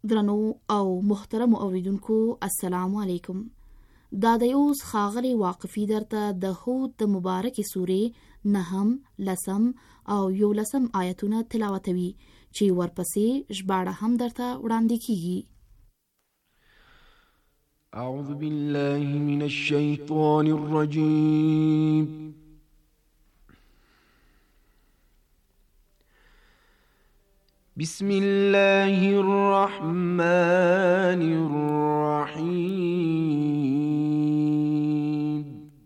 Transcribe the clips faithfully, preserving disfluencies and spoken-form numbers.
درنو او محترم اوریدونکو السلام علیکم. دا د اوس خاغلی واقفي درته د هود د مبارکې سورې نهم، لسم او یولسم آیتونه تلاوتوي چې ورپسې ژباړه هم درته وړاندې کیږي. اعوذ بالله من الشیطان الرجیم. بسم الله الرحمن الرحيم.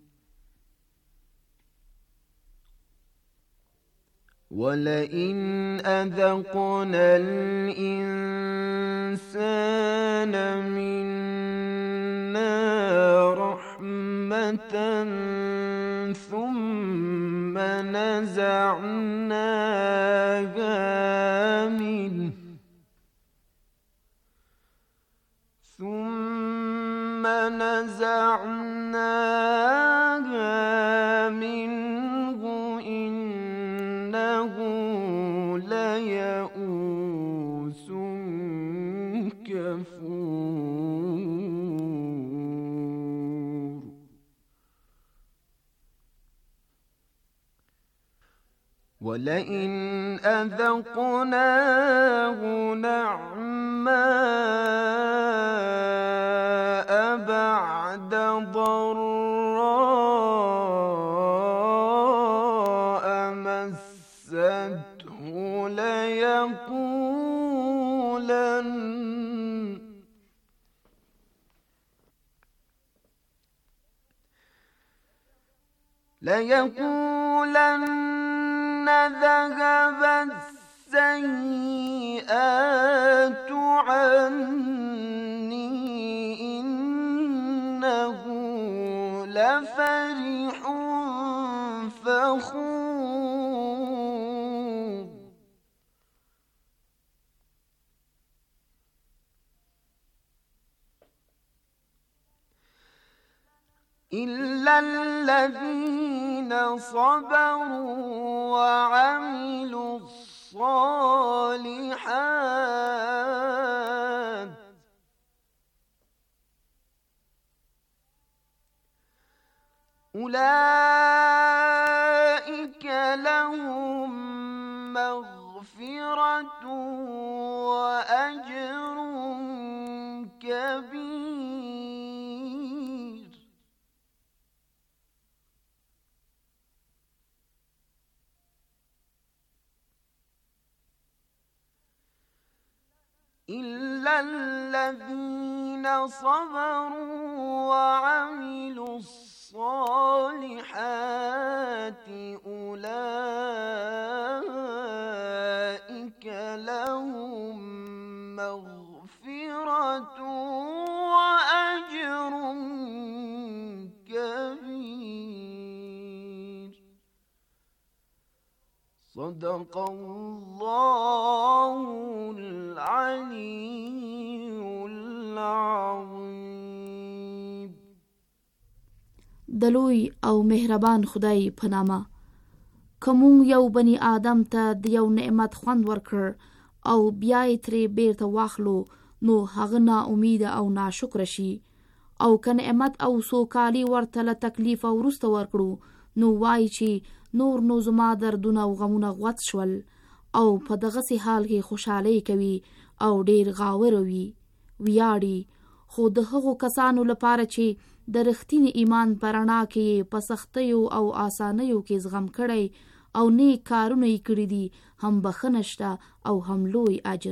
ولئن أذقنا الإنسان منا رحمة ثم نزعناها منه ثم نزعناها منه إنه ليئوس كفور. ولئن أذقناه نعماء بعد ضراء مسته ليقولن ليقولن ذهب السيئات عني إنه لفرح فخور. إلا الذين صبروا وعملوا الصالحات أولئك لهم مغفرة وأجر كبير. إلا الذين صبروا وعملوا الصالحات أولئك لهم مغفرة وأجر كبير. صدق الله العلي العظيم. دلوی او مهربان خدای په نامه. کوم یو بنی آدم ته د یو نعمت خوند ورکړ او بیا یې ترې بیرته واخلو نو هغه نا امید او ناشکر شي، او که نعمت او سوکالي ورته له تکلیف وروسته ورکړو نو وایي چې نور نو زما دردونه او غمونه غوڅ شول، او په دغسې حال کې خوشحالي کوي او ډیر غاور وي ویاړي. خو د هغو کسانو لپاره چې د رښتینې ایمان په رڼا کې په سختیو او آسانیو کې زغم کړی او نیک کارونه یې کړي دي، هم بخښنه شته او هم لوی اجر.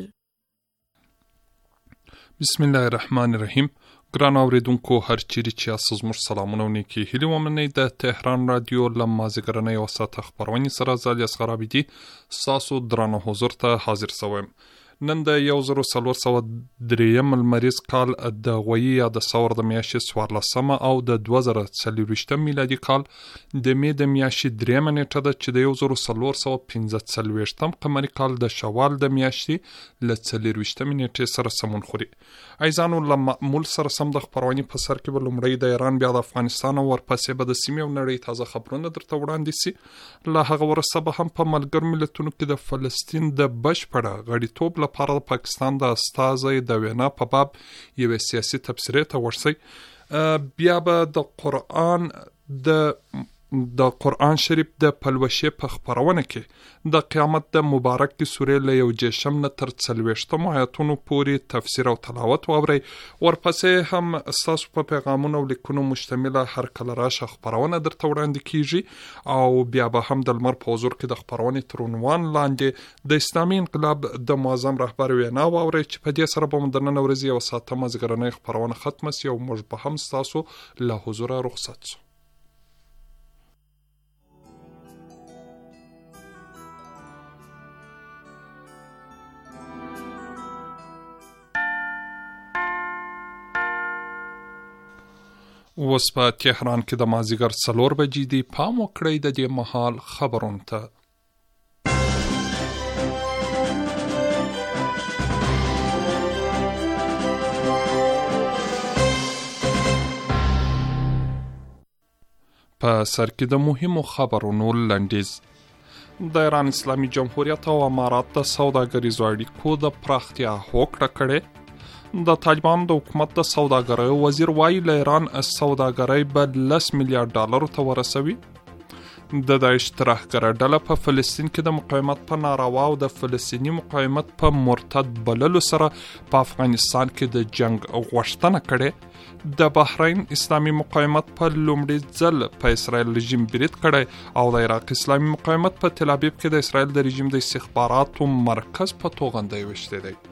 بسم الله الرحمن الرحیم. ګران اوریدونکو هر چیرې چې یاست زموږ سلامونه او نیکې هیلې ومنئ. د تهران رادیو له مازدیګرنۍ یوه ساعته خپرونې سره زه الیاصغر عابدي ستاسو درانه حضور ته حاضر شویم. نن د یو زرو څلور سوه درېیم لمریز کال د غویي یا د ثور د میاشتې څوارلسمه او د دوه زره څلوېښتم میلادي کال د مې د میاشتې درېیمه نیټه ده چې د یو زرو څلور سوه پنځه څلوېښتم قمري کال د شوال د میاشتې له څلوېښتمې نیټې سره سمون خوري. عزیزانو، له معمول سره سم د خپرونې په سر کې به لومړی د ایران، بیا د افغانستان او ورپسې به د سیمې او نړۍ تازه خبرونه درته وړاندې سي. له هغه وروسته به هم په ملګرو ملتونو کې د فلسطین د بشپړه غړیتوب لپاره د پاکستان د استازي د وینا په باب یوې سیاسي تبصرې ته ورسئ. بیا به د قرآن د د قرآن شریف د پلوشې په خپرونه کې د قیامت د مبارکې سورې له یو جشم نه تر څلوېښتمو آیاتونو پورې تفسیر او تلاوت واورئ. ورپسې هم ستاسو په پیغامونو او لیکونو مشتمله هر کله راشه خپرونه درته وړاندې کیږي او بیا به هم د لمر په حضور کې د خپرونې تر عنوان لاندې د اسلامي انقلاب د معظم رهبر وینا واورئ چې په دې سره به مو د نن ورځې یوه ساعته مازدیګرنۍ خپرونه ختمه سي او موږ به هم ستاسو له حضوره رخصت سو. اوس په تهران کې د مازدیګر څلور بجې دي. پام وکړئ د دې مهال خبرونو ته. په سر کې د مهمو خبرونو لنډیز. د ایران اسلامي جمهوریت او امارات د سوداګریزو اړیکو د پراختیا هوکړه کړې. د طالبان د حکومت د سوداګرۍ وزیر وایي له ایران سوداګرۍ به لس میلیارډ ډالرو ته ورسوي. د داعش ترهګره ډله په فلسطین کې د مقاومت په ناروا او د فلسطیني مقاومت په مرتد بللو سره په افغانستان کې د جنگ غوښتنه کړې. د بحرین اسلامي مقاومت په لومړي ځل په اسرائیل رژیم برید کړی او د عراق اسلامي مقاومت په تل ابیب کې د اسرائیل د رژیم د استخباراتو مرکز په توغندۍ وشتی دی.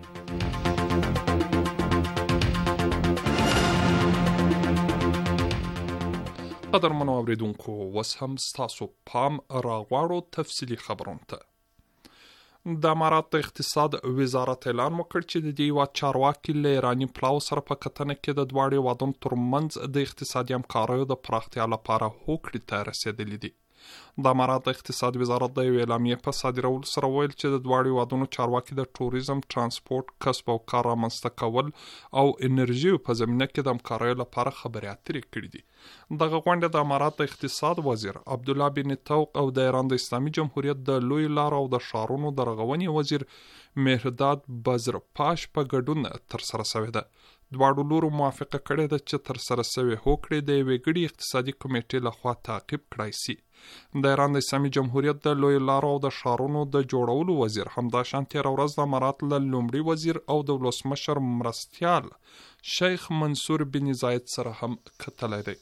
قدرمنو اوریدونکو، اوس هم ستاسو پام راغواړو تفصیلي خبرونو ته. د امارات د اقتصاد وزارت اعلان وکړ چې د دې هیواد چارواکي له ایراني پلاو سره په کتنه کې د دواړو هیوادونو ترمنځ د اقتصادي همکاریو د پراختیا لپاره هوکړې ته رسېدلي دي. د امارات د اقتصاد وزارت د یوې اعلامیې په صادرولو سره ویل چې د دواړو هیوادونو چارواکي د ټوریزم، ترانسپورت، کسب او کار رامنځته کول او انرژي په زمینه کې د همکاریو لپاره خبرې اترې کړې دي. دغه غونډه د امارات د اقتصاد وزیر عبدالله بن توق او د ایران د اسلامي جمهوریت د لوی لارو او د ښارونو د رغونې وزیر مهرداد بزرپاش په ګډون ترسره شوې ده. دواړو لورو موافقه کړې ده چې ترسره شوې هوکړې د یوې ګډې اقتصادي کمیټې لخوا تعقیب کړای شي. د ایران د اسلامي جمهوریت د لوی لارو او د ښارونو د جوړولو وزیر همداشان تېره ورځ د امارات له لومړي وزیر او د ولسمشر مرستیال شیخ منصور بن زاید سره هم کتلی دی.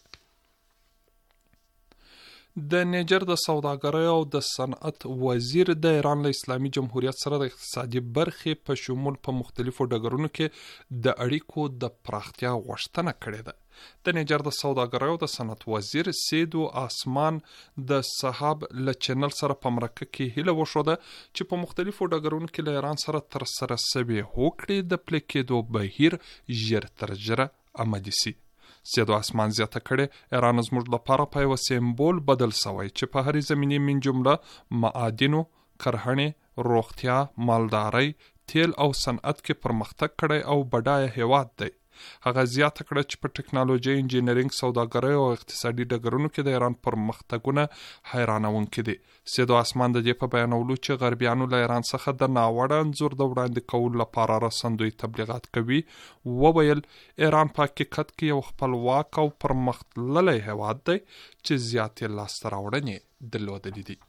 د نیجر د سوداګرۍ او د صنعت وزیر د ایران له اسلامي جمهوریت سره د اقتصادي برخې په شمول په مختلفو ډګرونو کې د اړیکو د پراختیا غوښتنه کړې ده. د نیجر د سوداګرۍ او د صنعت وزیر سیدو آسمان د صحاب له چینل سره په مرکه کې هیله وښوده چې په مختلفو ډګرونو کې له ایران سره ترسره شوې هوکړې د پلي کېدو بهیر ژر تر ژره عملي شي. سیدو آسمان زیاته کړې ایران زموږ لپاره په یوه سمبول بدل شوی چې په هرې زمینې من جمله معادنو، کرهڼې، روغتیا، مالدارۍ، تیل او صنعت کې پرمختګ کړی او بډایه هیواد دی. هغه زیاته کړه چې په ټکنالوژي، انجینرینګ، سوداګرۍ او اقتصادي ډګرونو کې د ایران پرمختګونه حیرانونکي دي. سیدو آسمان د دې په بیانولو چې غربیانو له ایران څخه د ناوړه انځور د وړاندې کولو لپاره رسندوی تبلیغات کوي، وویل ایران په حقیقت کې یو خپلواک او پرمختللی هیواد دی چې زیاتې لاسته راوړنې درلودلې دي.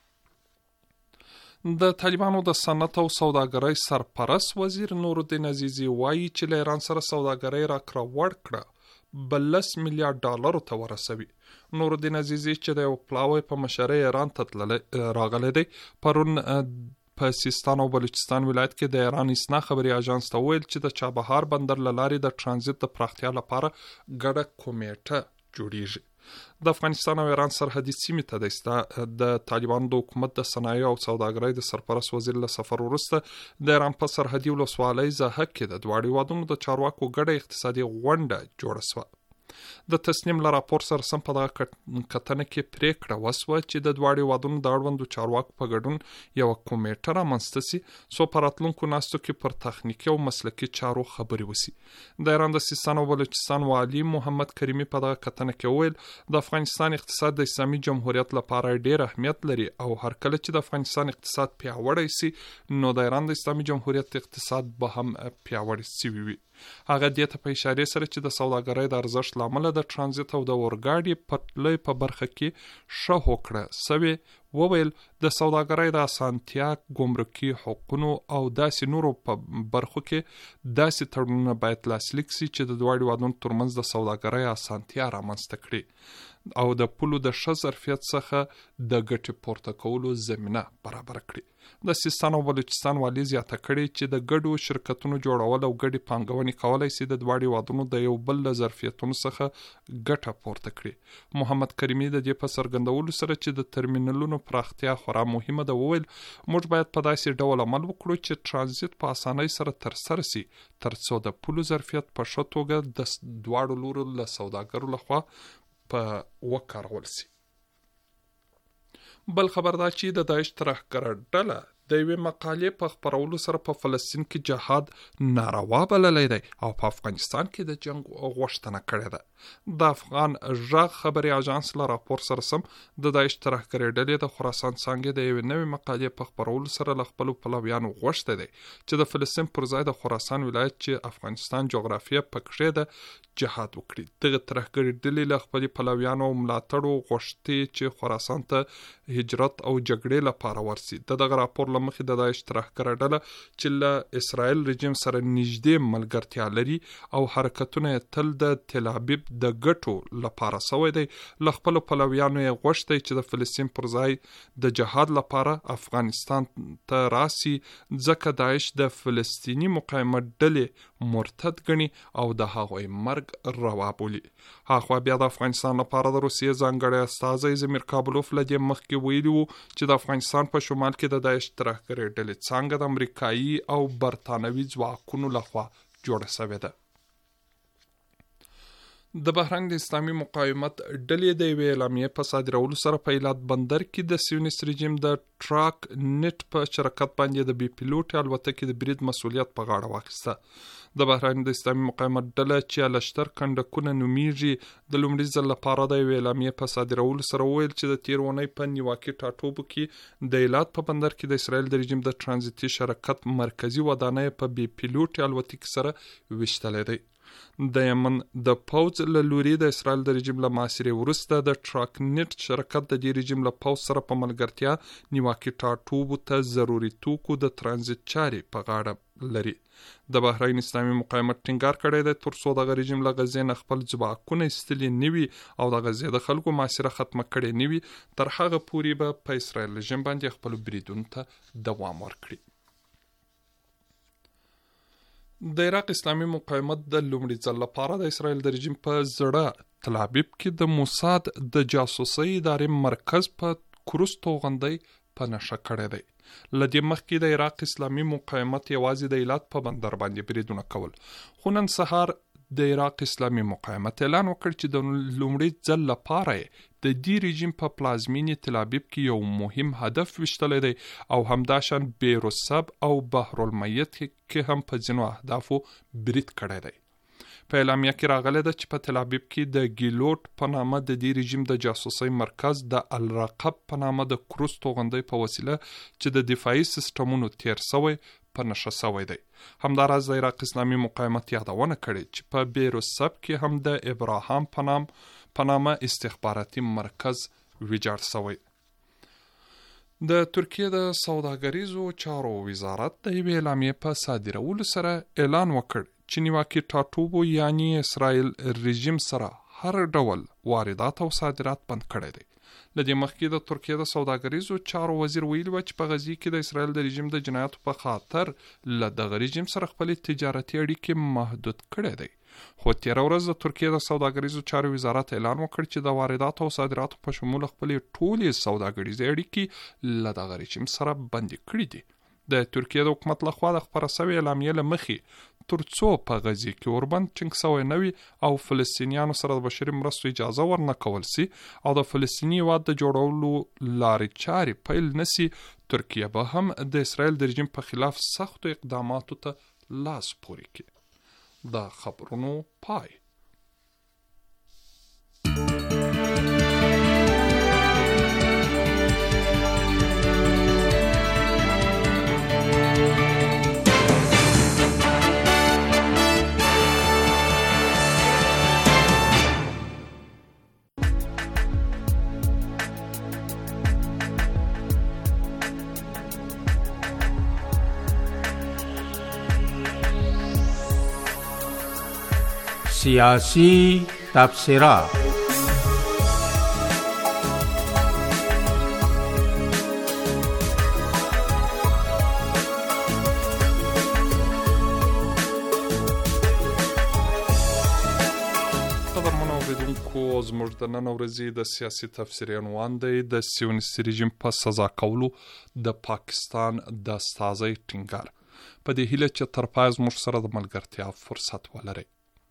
د طالبانو د صنعت او سوداګرۍ سرپرست وزیر نورالدین عزیزی وایي چې له ایران سره سوداګرۍ راکړه ورکړه به لس میلیارډ ډالرو ته ورسوي. نورالدین عزیزی چې د یو پلاوی په مشرۍ ایران ته راغلی دی، پرون په سیستان او بلوچستان ولایت کې د ایران اسنا خبري اژانس ته ویل چې د چابهار بندر له لارې د ترانزیت د پراختیا لپاره ګډه کمیټه جوړیږي. د افغانستان او ایران سرحدي سیمې ته د طالبانو د حکومت د صنایع او سوداګرۍ د سرپرست وزیر له سفر وروسته د ایران په سرحدي ولسوالۍ زاهک کې د دواړو هیوادونو د چارواکو ګډه اقتصادي غونډه جوړه شوه. د تصنیم له راپور سره سم په دغه کتنه کې پریکړه وسوه چې د دواړو هیوادونو د اړوندو چارواکو په ګډون یوه کمیټه رامنځته سي څو په راتلونکو ناستو کې پر تخنیکي او مسلکي چارو خبرې وسي. د ایران د سیستان او بلوچستان والي محمد کریمي په دغه کتنه کې وویل د افغانستان اقتصاد د اسلامي جمهوریت لپاره ډېر اهمیت لري او هر کله چې د افغانستان اقتصاد پیاوړی سي نو د ایران د اسلامي جمهوریت اقتصاد به هم پیاوړی سوی وي. هغه دې ته په اشارې سره چې د سوداګرۍ د ارزښت له امله د ترانزیت او د اورګاډي پټلۍ په برخه کې ښه هوکړه سوې وویل د سوداګرۍ د اسانتیا، ګمرکي حقوقو او داسې نورو په برخو کې داسې تړونونه باید لاسلیک سي چې د دواړو هیوادونو ترمنځ د سوداګرۍ اسانتیا رامنځته کړي او د پولو د ښه ظرفیت څخه د ګټې پورته کولو زمینه برابر کړي. د سیستان او بلوچستان والي زیاته کړي چې د ګډو شرکتونو جوړول او ګډې پانګونې کولای سي د دواړو هیوادونو د یو بل له ظرفیتونو څخه ګټه پورته کړي. محمد کریمي د دې په څرګندولو سره چې د ترمینلونو پراختیا خورا مهمه ده وویل موږ باید په داسې ډول عمل وکړو چې ترانزیت په اسانۍ سره ترسره سي ترڅو د پولو ظرفیت په ښه توګه د دواړو لورو له سوداګرو لخوا په وکارول سي. بل خبر دا چې د داعش ترهګره ډله د یوې مقالې په خپرولو سره په فلسطین کې جهاد ناروا بللی دی او په افغانستان کې د جنگ غوښتنه کړې ده. د افغان غږ خبري اژانس له راپور سره سم د داعش ترهګرې ډلې د خراسان څانګې د یوې نوې مقالې په خپرولو سره له خپلو پلویانو غوښتی دی چې د فلسطین پر ځای د خراسان ولایت چې افغانستان جغرافیه پکښې ده جهاد وکړي. دغه ترهګرې ډلې له خپلو پلویانو او ملاتړو غوښتي چې خراسان ته هجرت او جګړې لپاره ورسي. د دغه راپور مخې د داعش ترهګره ډله چې له اسرائیل رژیم سره نږدې ملګرتیا لري او حرکتونه یې تل د تل ابیب د ګټو لپاره سوی دی له خپلو پلویانو یې غوښتی چې د فلسطین پر ځای د جهاد لپاره افغانستان ته راسي ځکه داعش د فلسطیني مقاومت ډلې مرتد ګڼي او د هغوی مرګ روا بولي. هاخوا بیا د افغانستان لپاره د روسیې ځانګړی استازی زمیر کابلوف له دې مخکې ویلي وو چې د افغانستان په شمال کې د داعش ترهګرې ډلې څانګه د امریکایي او برتانوي ځواکونو لخوا جوړه شوې ده. د بحرین د اسلامي مقاومت ډلې د یوې اعلامیې په صادرولو سره په ایلات بندر کې د سیونیست رژیم د ټراک نت په شرکت باندې د بي پیلوټ الوتکې د برید مسؤلیت په غاړه واخیسته. د بحرین د اسلامي مقاومت ډله چې الشتر کنډکونه نومیږي د لومړي ځل لپاره د یوې اعلامیې په صادرولو سره وویل چې د تیر اونۍ په نیواکي ټاټوبو کې د ایلات په بندر کې د اسرائیل د رژیم د ترانزیتي شرکت مرکزی ودانۍ په بي پیلوټ الوتکې سره ویشتلی دی. د یمن د پوځ له لوري د اسرائیل د رژیم له محاصرې وروسته د ټراک نت شرکت د دې رژیم له پوځ سره په ملګرتیا نیواکي ټاټوبو ته ضروري توکو د ترانزیت چارې په غاړه لري. د بحرین اسلامي مقاومت ټینګار کړی دی ترڅو دغه رژیم له غزې نه خپل ځواکونه ایستلي نه وي او د غزې د خلکو محاصره ختمه کړې نه وي تر هغه پورې به په اسرائیل رژیم باندې خپلو بریدونو ته دوام ورکړي. د عراق اسلامي مقاومت د لومړي ځل لپاره د اسرائیل د رژیم په زړه تل ابیب کې د موساد د جاسوسۍ ادارې مرکز په کروز توغندۍ په نښه کړی دی. له دې مخکې د عراق اسلامي مقاومت یوازې د ایلات په بندر باندې بریدونه کول، خو نن سهار د عراق اسلامي مقاومت اعلان وکړ چې د لومړي ځل لپاره د دې رژیم په پلازمینې تل ابیب کې یو مهم هدف وشتلی دی او همداشان بیروسب او بحرالمیت کې هم په ځینو اهدافو برید کړی دی. په اعلامیه کې راغلی ده چې په تل ابیب کې د ګیلوټ په نامه د دې رژیم د جاسوسۍ مرکز د الرقب په نامه د کروز توغندۍ په وسیله چې د دفاعي سیستمونو تیر سوی په نښه سوی دی. همداراز د عراق اسلامي مقاومت یادونه کړې چې په بیروسب کې هم د ابراهام په نام په نامه استخباراتي مرکز ویجاړ سوی. د ترکیه د سوداګریزو چارو وزارت د یوې اعلامیې په صادرولو سره اعلان وکړ چې نیواکي ټاټوبو یعنی اسرائیل رژیم سره هر ډول واردات او صادرات بند کړی دی. له دې مخکې د ترکیه د سوداګریزو چارو وزیر ویلي و چې په غزې کې د اسرائیل د رژیم د جنایاتو په خاطر له دغه رژیم سره خپلې تجارتي اړیکې محدود کړی دی. خو تېره ورځ د ترکیه د سوداګریزو چارو وزارت اعلان وکړ چې د وارداتو او صادراتو په شمول خپلې ټولې سوداګریزې اړیکې له دغه رژیم سره بندي کړي دي. د ترکیه د حکومت لخوا د خپره سوې اعلامیې له مخې تر څو په غزې کې اوربند ټینګ سوی نه وي او فلسطینیانو سره د بشري مرستو اجازه ورنه کول سي او د فلسطیني هېواد د جوړولو لارې چارې پیل نسي، ترکیه به هم د اسرائیل د رژیم په خلاف سختو اقداماتو ته لاس پورې کړي. د خبرونو پای. سیاسی تبصرات. زموږ د نن ورځې د سیاسي تفسیر عنوان دی د سیونیستي رژیم په سزا کولو د پاکستان د استازي ټینګار. په دې هیله چې تر پای زموږ سره د ملګرتیا فرصت ولرئ.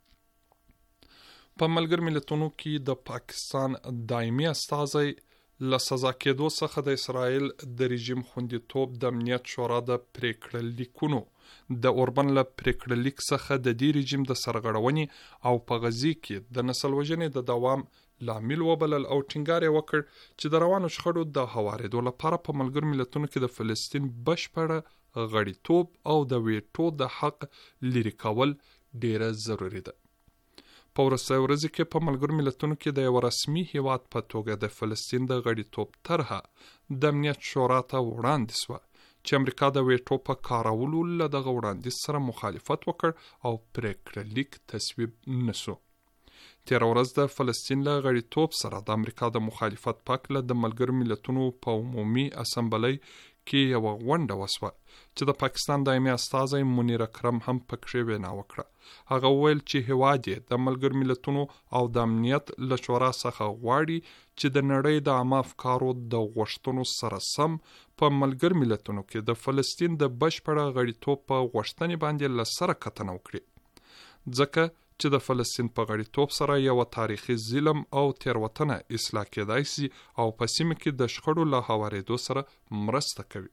په ملګر ملتونو کې د پاکستان دایمي استازي له سزا کېدو څخه د اسرائیل د رژیم خوندیتوب د امنیت شورا د پریکړه لیکونو د اوربن له پریکړه لیک څخه د دې رژیم د سرغړونې او په غزې کې د نسل وژنې د دوام لامل وبلل او ټینګار یې وکړ چې د روانو شخړو د هوارېدو لپاره په ملګر ملتونو کې د فلسطین بشپړه غړیتوب او د ویټو د حق لرې کول ډیره ضروری ده. په وروستۍ ورځ کې په ملګر ملتونو کې د یو رسمي هیواد په توګه د فلسطین د غړیتوب طرحه د امنیت شورا ته وړاندې شوه چې امریکا د ویټو په کارولو له دغه وړاندیز سره مخالفت وکړ او پریکړه لیک تصویب نشو. تیر ورځ د فلسطین له غړیتوب سره د امریکا د مخالفت په هکله د ملګر ملتونو په عمومي اسمبلی کې یوه غونډه وسوه چې د پاکستان دایمي استازی منیر اکرم هم پکې وینا وکړه. هغه وویل چې هیواد یې د ملګر ملتونو او د امنیت له شورا څخه غواړي چې د نړۍ د عامه افکارو د غوښتنو سره سم په ملګر ملتونو کې د فلسطین د بشپړه غړیتوب په غوښتنې باندې له سره کتنه وکړي، ځکه چې د فلسطین په غړیتوب سره یو تاریخي ظلم او تیروتنه اصلاح کېدای سي او په سیمه کې د شخړو له هوارېدو سره مرسته کوي.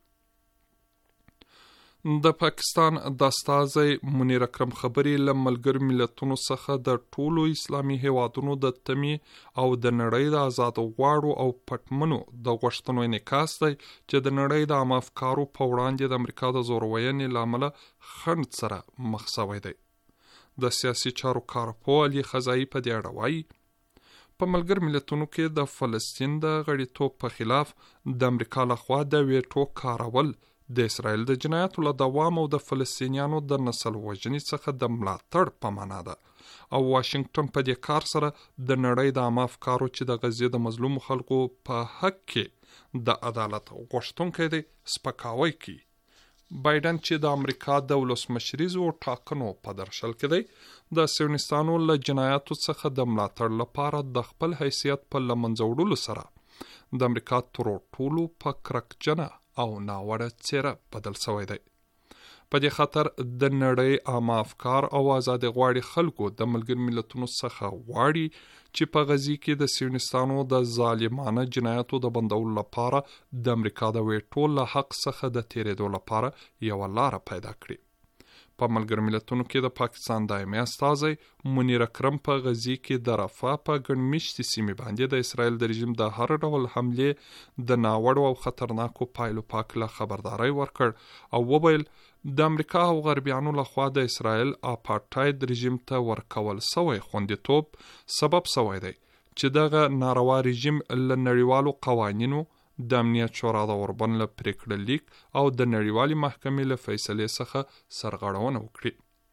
د پاکستان د استازي منیر اکرم خبرې له ملګر ملتونو څخه د ټولو اسلامي هیوادونو د تمی او د نړۍ د آزاد غواړو او پټمنو د غوښتنو انعکاس دی چې د نړۍ د عامه افکارو په وړاندې د امریکا د زورورۍ له امله خنډ سره مخ شوی دی. د سیاسي چارو کارپوه علي خزایي په دې اړه وایي په ملګر ملتونو کې د فلسطین د غړیتوب په خلاف د امریکا لخوا د ویټو کارول د اسرائیل د جنایاتو له دوام او د فلسطینیانو د نسل وژنې څخه د ملاتړ په معنا ده او واشنگټن په دې کار سره د نړۍ د عامه افکارو چې د غزې د مظلوم خلکو په حق کې د عدالت غوښتونکی دی سپکاوی کوي. بایدن چې د امریکا د ولسمشریزو ټاکنو په درشل کې دی د سیونستانو له جنایاتو څخه د ملاتړ لپاره د خپل حیثیت په له منځه وړلو سره د امریکا تر ټولو په کرکجنه او ناوړه څیره بدل شوی دی. په دې خاطر د نړۍ عامه افکار او آزاد غواړي خلکو د ملګر ملتونو څخه غواړي چې په غزې کې د سیونستانو د ظالمانه جنایاتو د بندولو لپاره د امریکا د ویټو له حق څخه د تیرېدو لپاره یوه لاره پیدا کړي. په ملګر ملتونو کې د پاکستان دایمي استازی منیر اکرم په غزې کې د رفاه په ګڼ مېشتې سیمې باندې د اسرائیل د رژیم د هر ډول حملې د ناوړو او خطرناکو پایلو په هکله خبرداری ورکړ او وویل د امریکا او غربیانو لخوا د اسرائیل اپارټاید رژیم ته ورکول سوی خوندیتوب سبب سوی دی چې دغه ناروا رژیم له نړیوالو قوانینو د امنیت شورا د اوربن له پریکړه لیک او د نړیوالې محکمې له فیصلې څخه سرغړونه وکړي.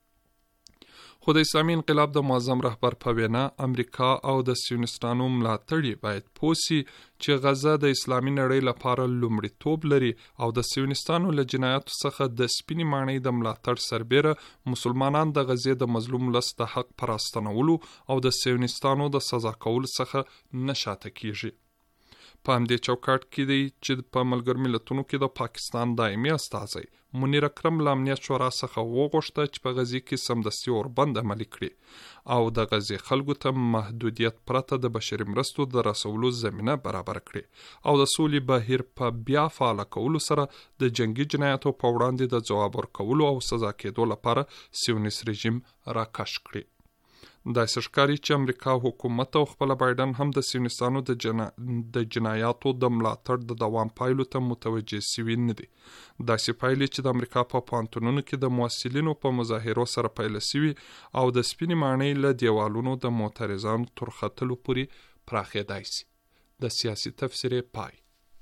خو د اسلامي انقلاب د معظم رهبر په وینا امریکا او د سیونستانو ملاتړي باید پوه سي چې غزه د اسلامي نړۍ لپاره لومړیتوب لري او د سیونستانو له جنایاتو څخه د سپینې ماڼۍ د ملاتړ سربیره مسلمانان د غزې د مظلوم ولس د حق پر راستنولو او د سیونستانو د سزا کولو څخه نه شاته کیږي. په همدې چوکاټ کې دی چې په ملګرو ملتونو کې د پاکستان دایمي استازی منیر اکرم له امنیت شورا څخه وغوښته چې په غزې کې سمدستي اوربند عملي کړي او د غزې خلکو ته محدودیت پرته د بشري مرستو د رسولو زمینه برابر کړي او د سولې بهیر په بیا فعال کولو سره د جنگي جنایاتو په وړاندې د ځواب ورکولو او سزا کېدو لپاره سیونیست رژیم راکش کړي. داسې ښکاري چې امریکا حکومت او خپل بایدن هم د سیونیستانو د, جنا... د جنایاتو د ملاتړ د دوام پایلو ته متوجه سوي نه دي. داسې پایلې چې د امریکا په پوهنتونونو کې د محصلینو په مظاهرو سره پیل سوي او د سپینې ماڼۍ له دیوالونو د معترضانو تر ختلو پورې پراخېدای سي. د سیاسي تفسیر پای.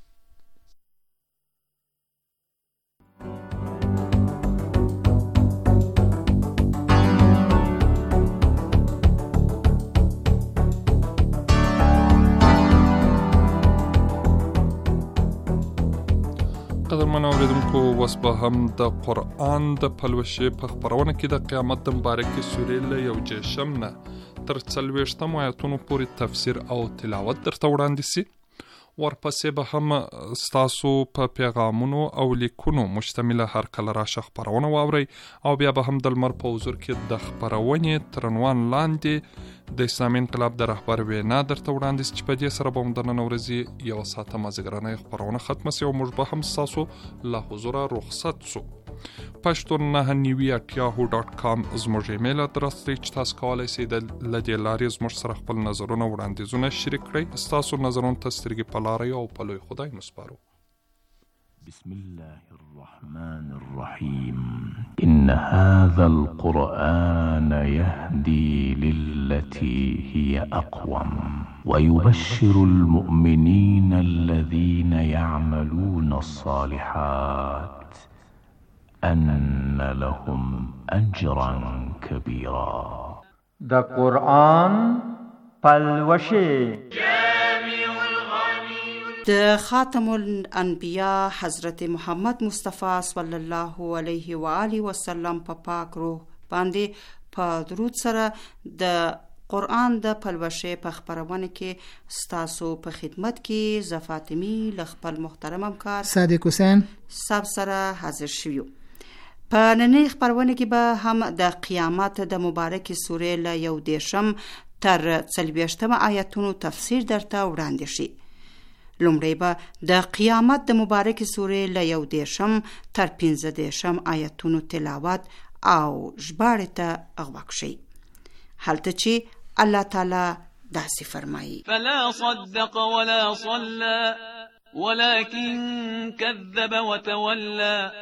قدرمن اوریدونکو، اوس به هم د قرآن د پلوشې په خپرونه کې د قیامت د مبارکې سورې له یو جشم نه تر څلوېښتم آیاتونو پورې تفسیر او تلاوت درته وړاندې سي. ورپسې به هم ستاسو په پیغامونو او لیکونو مشتمله هر کله راشه خپرونه واورئ او بیا به هم د لمر په حضور کې د خپرونې تر عنوان لاندې د اسلامي انقلاب د رهبر وینا درته وړاندې سي چې په دې سره به هم د نن ورځې یوه ساعته مازدیګرنۍ خپرونه ختمه سي او موږ به هم ستاسو له حضوره رخصت سو. پښتون نهه نوي ات یاهو ډاټ کام زموږ ایمیل ادرس دی چې تاسو کولی سئ د له دې لارې زموږ سره خپل نظرونه وړاندیزونه شریک کړئ. ستاسو نظرونو ته سترګې په لاره یو او په لوی خدای نسپارو. بسم الله الرحمن الرحيم. إن هذا القرآن يهدي للتي هي أقوم ويبشر المؤمنين الذين يعملون الصالحات أن لهم أجرا كبيرا. د قرآن پلوشې د خاتم الانبیاء حضرت محمد مصطفی صلی الله علیه و آله وسلم په پاک روح باندې په درود سره د قرآن د پلوشې په خپرونه کې ستاسو په خدمت کې ز فاطمی ل خپل محترم همکار صادق حسین صاحب سره حاضر شوو. په نننۍ خپرونه کې به هم د قیامت د مبارکې سورې له یو دېرشم تر څلوېښتم آیاتونو تفسیر درته وړاندې شي. لومړی به د قیامت د مبارکې سورې له یو دېرشم تر پنځه دېرشم آیاتونو تلاوت او ژباړې ته غوږ شئ. هلته چې الله تعالی داسې فرمایي: فلا صدق ولا صلى ولكن كذب وتولى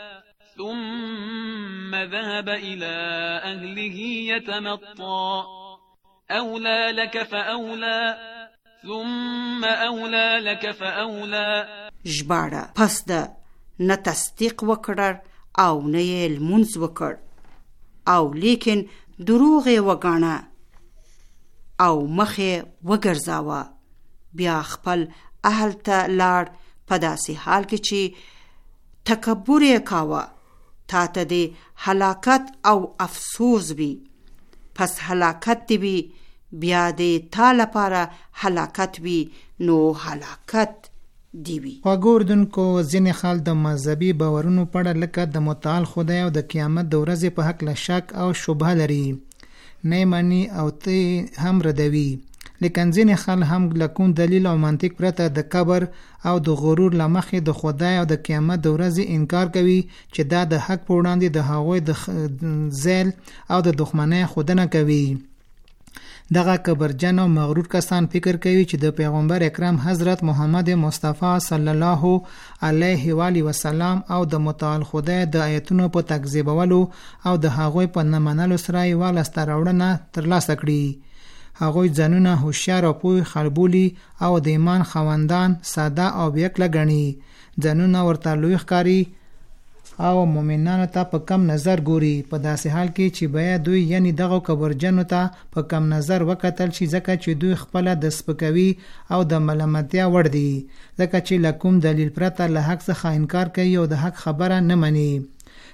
ثم ذهب إلى أهله يتمطى أولى لك فأولى ثم أولى لك فأولى. ژباړه: پس د نه تصدیق وکړ او نه یې لمونځ وکړ او لیکن دروغ یې وګاڼه او مخ یې وګرځاوه، بیا خپل اهل ته لاړ په داسې حال کې چې تکبر یې کاوه. تا ته دې هلاکت او افسوس وي، پس هلاکت دی وي، بیا دې تا لپاره هلاکت وي، نو هلاکت دی وي. خواږه اردوونکو، ځینې خلک د مذهبي باورونو په اړه لکه د متعال خدای او د قیامت د ورځې په هکله شک او شبهه لري، نه مني او ته هم ردوي. لیکن ځینې خلک هم له کوم دلیل او منطق پرته د کبر او د غرور له مخې د خدای او د قیامت د ورځې انکار کوي چې دا د حق په وړاندې د هغوی د ذیل او د دښمنۍ ښودنه کوي. دغه کبرجن او مغرور کسان فکر کوي چې د پیغمبر اکرم حضرت محمد مصطفی صلی الله علیه و آله وسلم او د متعال خدای د آیتونو په تکذیبولو او د هغوی په نه منلو سره یې لاسته راوړنه ترلاسه کړي. هغوی ځانونه هوښیار او پوه خلبولي او د ایمان خواندان ساده او بیعقله ګڼي. ځانونه ورته لوی ښکاري او مؤمنانو ته په کم نظر ګوري، په داسې حال کې چې بیا دوی یعنی دغه کبرجنو ته په کم نظر وکتل شي، ځکه چې دوی خپله د سپکوي او د ملامتیا وړ دي، ځکه چې له کوم دلیل پرته له حق څخه انکار کوي او د حق خبره نه مني.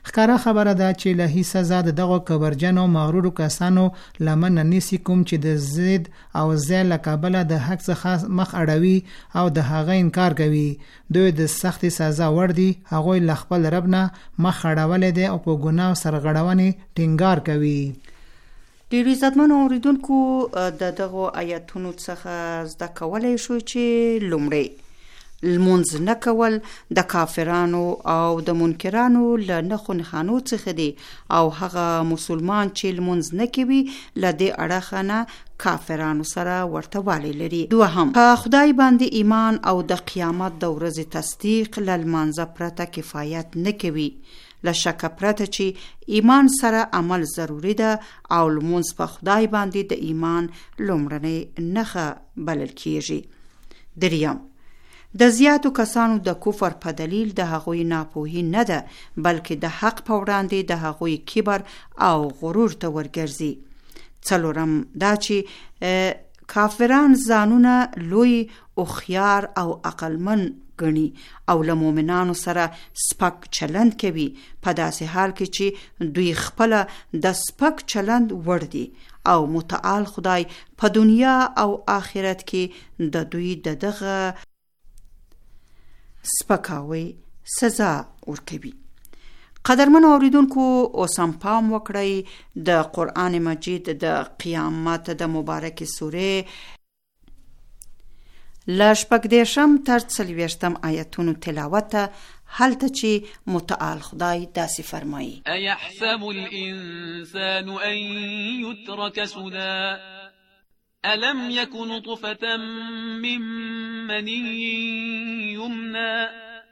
ښکاره خبره ده چې الهي سزا د دغو کبرجن او مغرورو کسانو لمن نیسي کوم چې د ضد او ځای له کبله د حق څخه مخ اړوي او د هغه انکار کوي. دوی د سختې سزا وړ دي. هغوی له خپل رب نه مخ اړولی دی او په ګناه او سرغړونې ټینګار کوي. ډېرو عزتمنو اورېدونکو د دغو آیتونو څخه زده کولی شو چې لومړی لمونځ نه کول د کافرانو او د منکرانو له نښو نښانو څخه دی او هغه مسلمان چې لمونځ نه کوي له دې اړخه نه کافرانو سره ورته والی لري. دوهم، په خدای باندې ایمان او د قیامت د ورځې تصدیق له لمانځه پرته کفایت نه کوي. له شکه پرته چې ایمان سره عمل ضروری ده او لمونځ په خدای باندې د ایمان لومړنۍ نښه بلل کیږي. دریم، د زیاتو کسانو د کفر په دلیل د هغوی ناپوهی نه ده بلکې د حق په وړاندې د هغوی کبر او غرور ته ورګرځي. څلورم دا چې کافران ځانونه لوی او خيار او عقلمن ګڼي او له مؤمنانو سره سپک چلند کوي په داسې حال کې چې دوی خپل د سپک چلند وړ دي او متعال خدای په دنیا او آخرت کې د دوی د دغه سپکاوي سزا ورکوي. قدرمنو اوریدونکو، اوس هم پام وکړئ د قرآن مجید د قیامت د مبارکې سورې له شپږ دېرشم تر څلوېښتم آیتونو تلاوت ته، هلته چې متعال خدای داسې فرمایي: أيحسب الإنسان أن يترك سدى ألم يكن نطفة من مني يمنى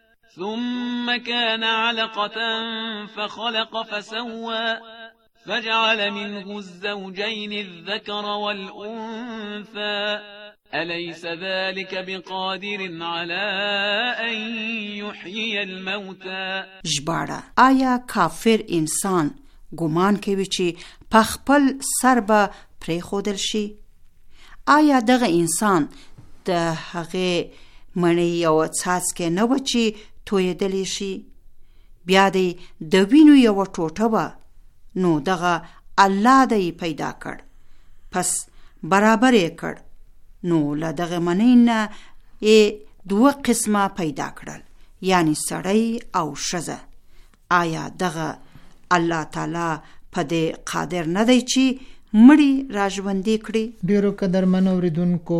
ثم كان علقة فخلق فسوى فجعل منه الزوجين الذكر والأنثى أليس ذلك بقادر على أن يحيي الموتى. ژباړه: آیا کافر انسان ګمان کوي چې په خپل سر به پرېښودل شي؟ آیا دغه انسان د هغې مڼې یو څاڅکی نه و چې تویېدلی شي؟ بیا دی د وینو یوه ټوټه وه، نو دغه الله دی پیدا کړ، پس برابر یې کړ، نو له دغه مڼې نه یې دوه قسمه پیدا کړل، یعنی سړی او ښځه. آیا دغه الله تعالی په دې قادر نه دی چې مړی را ژوندي کړي؟ ډیرو قدرمنو اوریدونکو،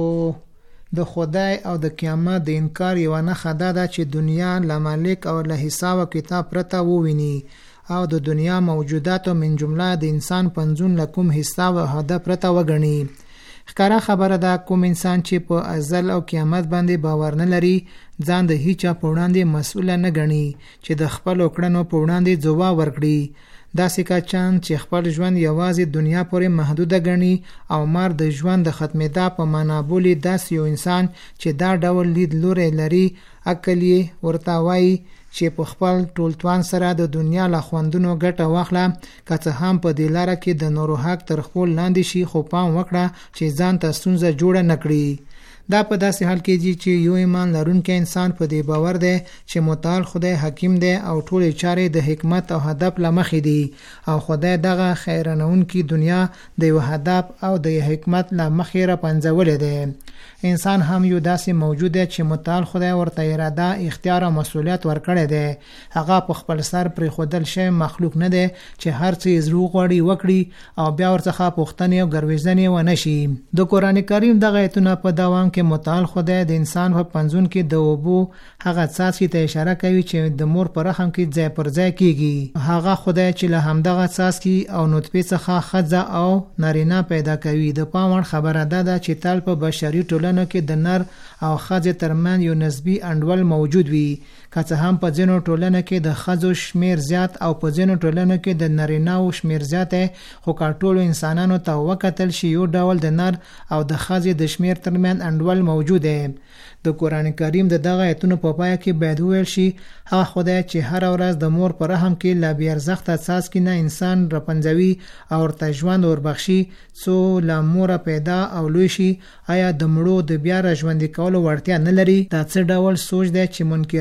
د خدای او د قیامت د انکار یوه نښه دا ده چې دنیا له مالک او له حساب او کتاب پرته وویني او د دنیا موجوداتو من جمله د انسان پنځون له کوم حساب او هدف پرته وګڼي. ښکاره خبره ده کوم انسان چې په ازل او قیامت باندې باور نه لري ځان د هیچا په وړاندې مسؤل نه ګڼي چې د خپلو کړنو په وړاندې ځواب ورکړي. داسې کچان چې خپل ژوند یوازې دنیا پورې محدوده ګڼي او مار د ژوند د ختمېدا په معنا بولي، داسې یو انسان چې دا ډول لید لوری لري، عقل یې ورته وایي چې په خپل ټولتوان سره د دنیا له خوندونو ګټه واخله، که څه هم په دې لاره کې د نورو حق تر خپل لاندې شي، خو پام وکړه چې ځان ته ستونزه جوړه نه کړي. دا په داسې حال کې دي چې یو ایمان لرونکی انسان په دې باور دی چې متعال خدای حکیم دی او ټولې چارې د حکمت او هدف له مخې دي او خدای دغه خیرانونکي دنیا د یو هدف او د حکمت له مخې را پنځولې دی. انسان هم یو داسې موجود دی چې متعال خدای ورته اراده، اختیار او مسؤلیت ورکړی دی. هغه په خپل سر پرېښودل شوی مخلوق نه دی چې هر څه یې زړه غواړي وکړي او بیا ورڅخه پوښتنې او ګروېږنې ونه شي. د قرآن کریم دغه ایتونه په دوام کې متعال خدای د انسان په پنځون کې د اوبو هغه څاڅکي ته اشاره کوي چې د مور په رحم کې ځای پر ځای کیږي. هغه خدای چې له همدغه څاڅکي او نطفې څخه ښځه او نارینه پیدا کوي. د پام وړ خبره ده ده چې تل په بشري ټولنه کې د نر او ښځې ترمنځ یو نسبي انډول موجود وي، که څه هم په ځینو ټولنو کې د ښځو شمیر زیات او په ځینو ټولنو کې د نارینه‌و شمیر زیات دی، خو که ټولو انسانانو ته وکتل شي یو ډول د نر او د ښځې د شمیر ترمنځ انډول موجود دی. د قرآن کریم د دغه ایتونو په پای کې باید وویل شي هغه خدای چې هر ورځ د مور په رحم کې لا بې ارزښته څاڅکي نه انسان راپنځوي او ورته ژوند وربخشي څو له موره پیدا او لوی شي، آیا د مړو د بیا را ژوندي کولو وړتیا نه لري؟ دا څه ډول سوچ دی چې منکرانو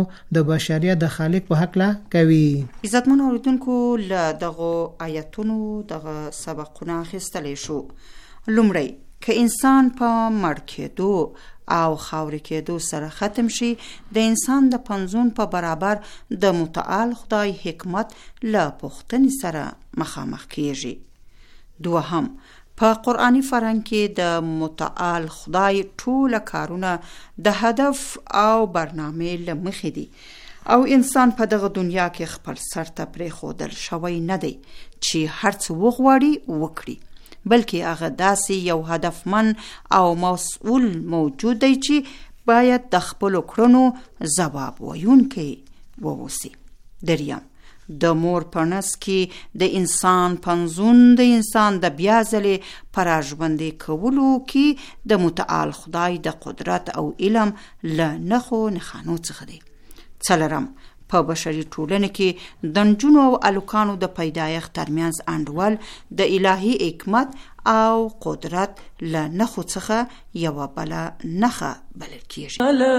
د بشریت د خالق په حق لا کوي. عزتمن اوریدونکو، له دغه آیتونو دغه سبقونه اخیستلی شو. لومړی که انسان په مړ کېدو او خاورې کېدو سره ختم شي، د انسان د پنځون په برابر د متعال خدای حکمت له پوښتنې سره مخامخ کیږي. دوهم، په قرآني فرهنګ کې د متعال خدای ټول کارونه د هدف او برنامې له مخې دي او انسان په دغه دنیا کې خپل سر ته پرېښودل شوی نه دی چې هر څه وغواړي وکړي، بلکې هغه داسې یو هدفمن او مسؤل موجود دی چې باید د خپلو کړنو ځواب ویونکی واوسي. دریم، د مور په نس کې د انسان پنځون د انسان د بیا ځلې په راژوندي کولو کې د متعال خدای د قدرت او علم له نښو نښانو څخه دی. څلورم، په بشري ټولنه کې د نجونو او الوکانو د پیدایښت ترمنځ انډول د الهي حکمت او قدرت له نښو څخه یوه بله نښه بلل کیږي. الا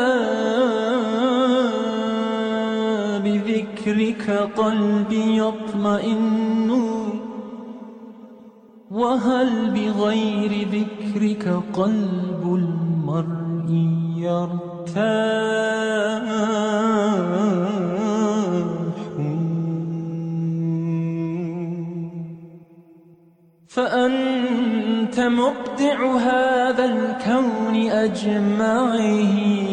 بذكرك قلبي يطمئن وهل بغير ذكرك قلب المرء يرتاح فأنت مبدع هذا الكون أجمعه.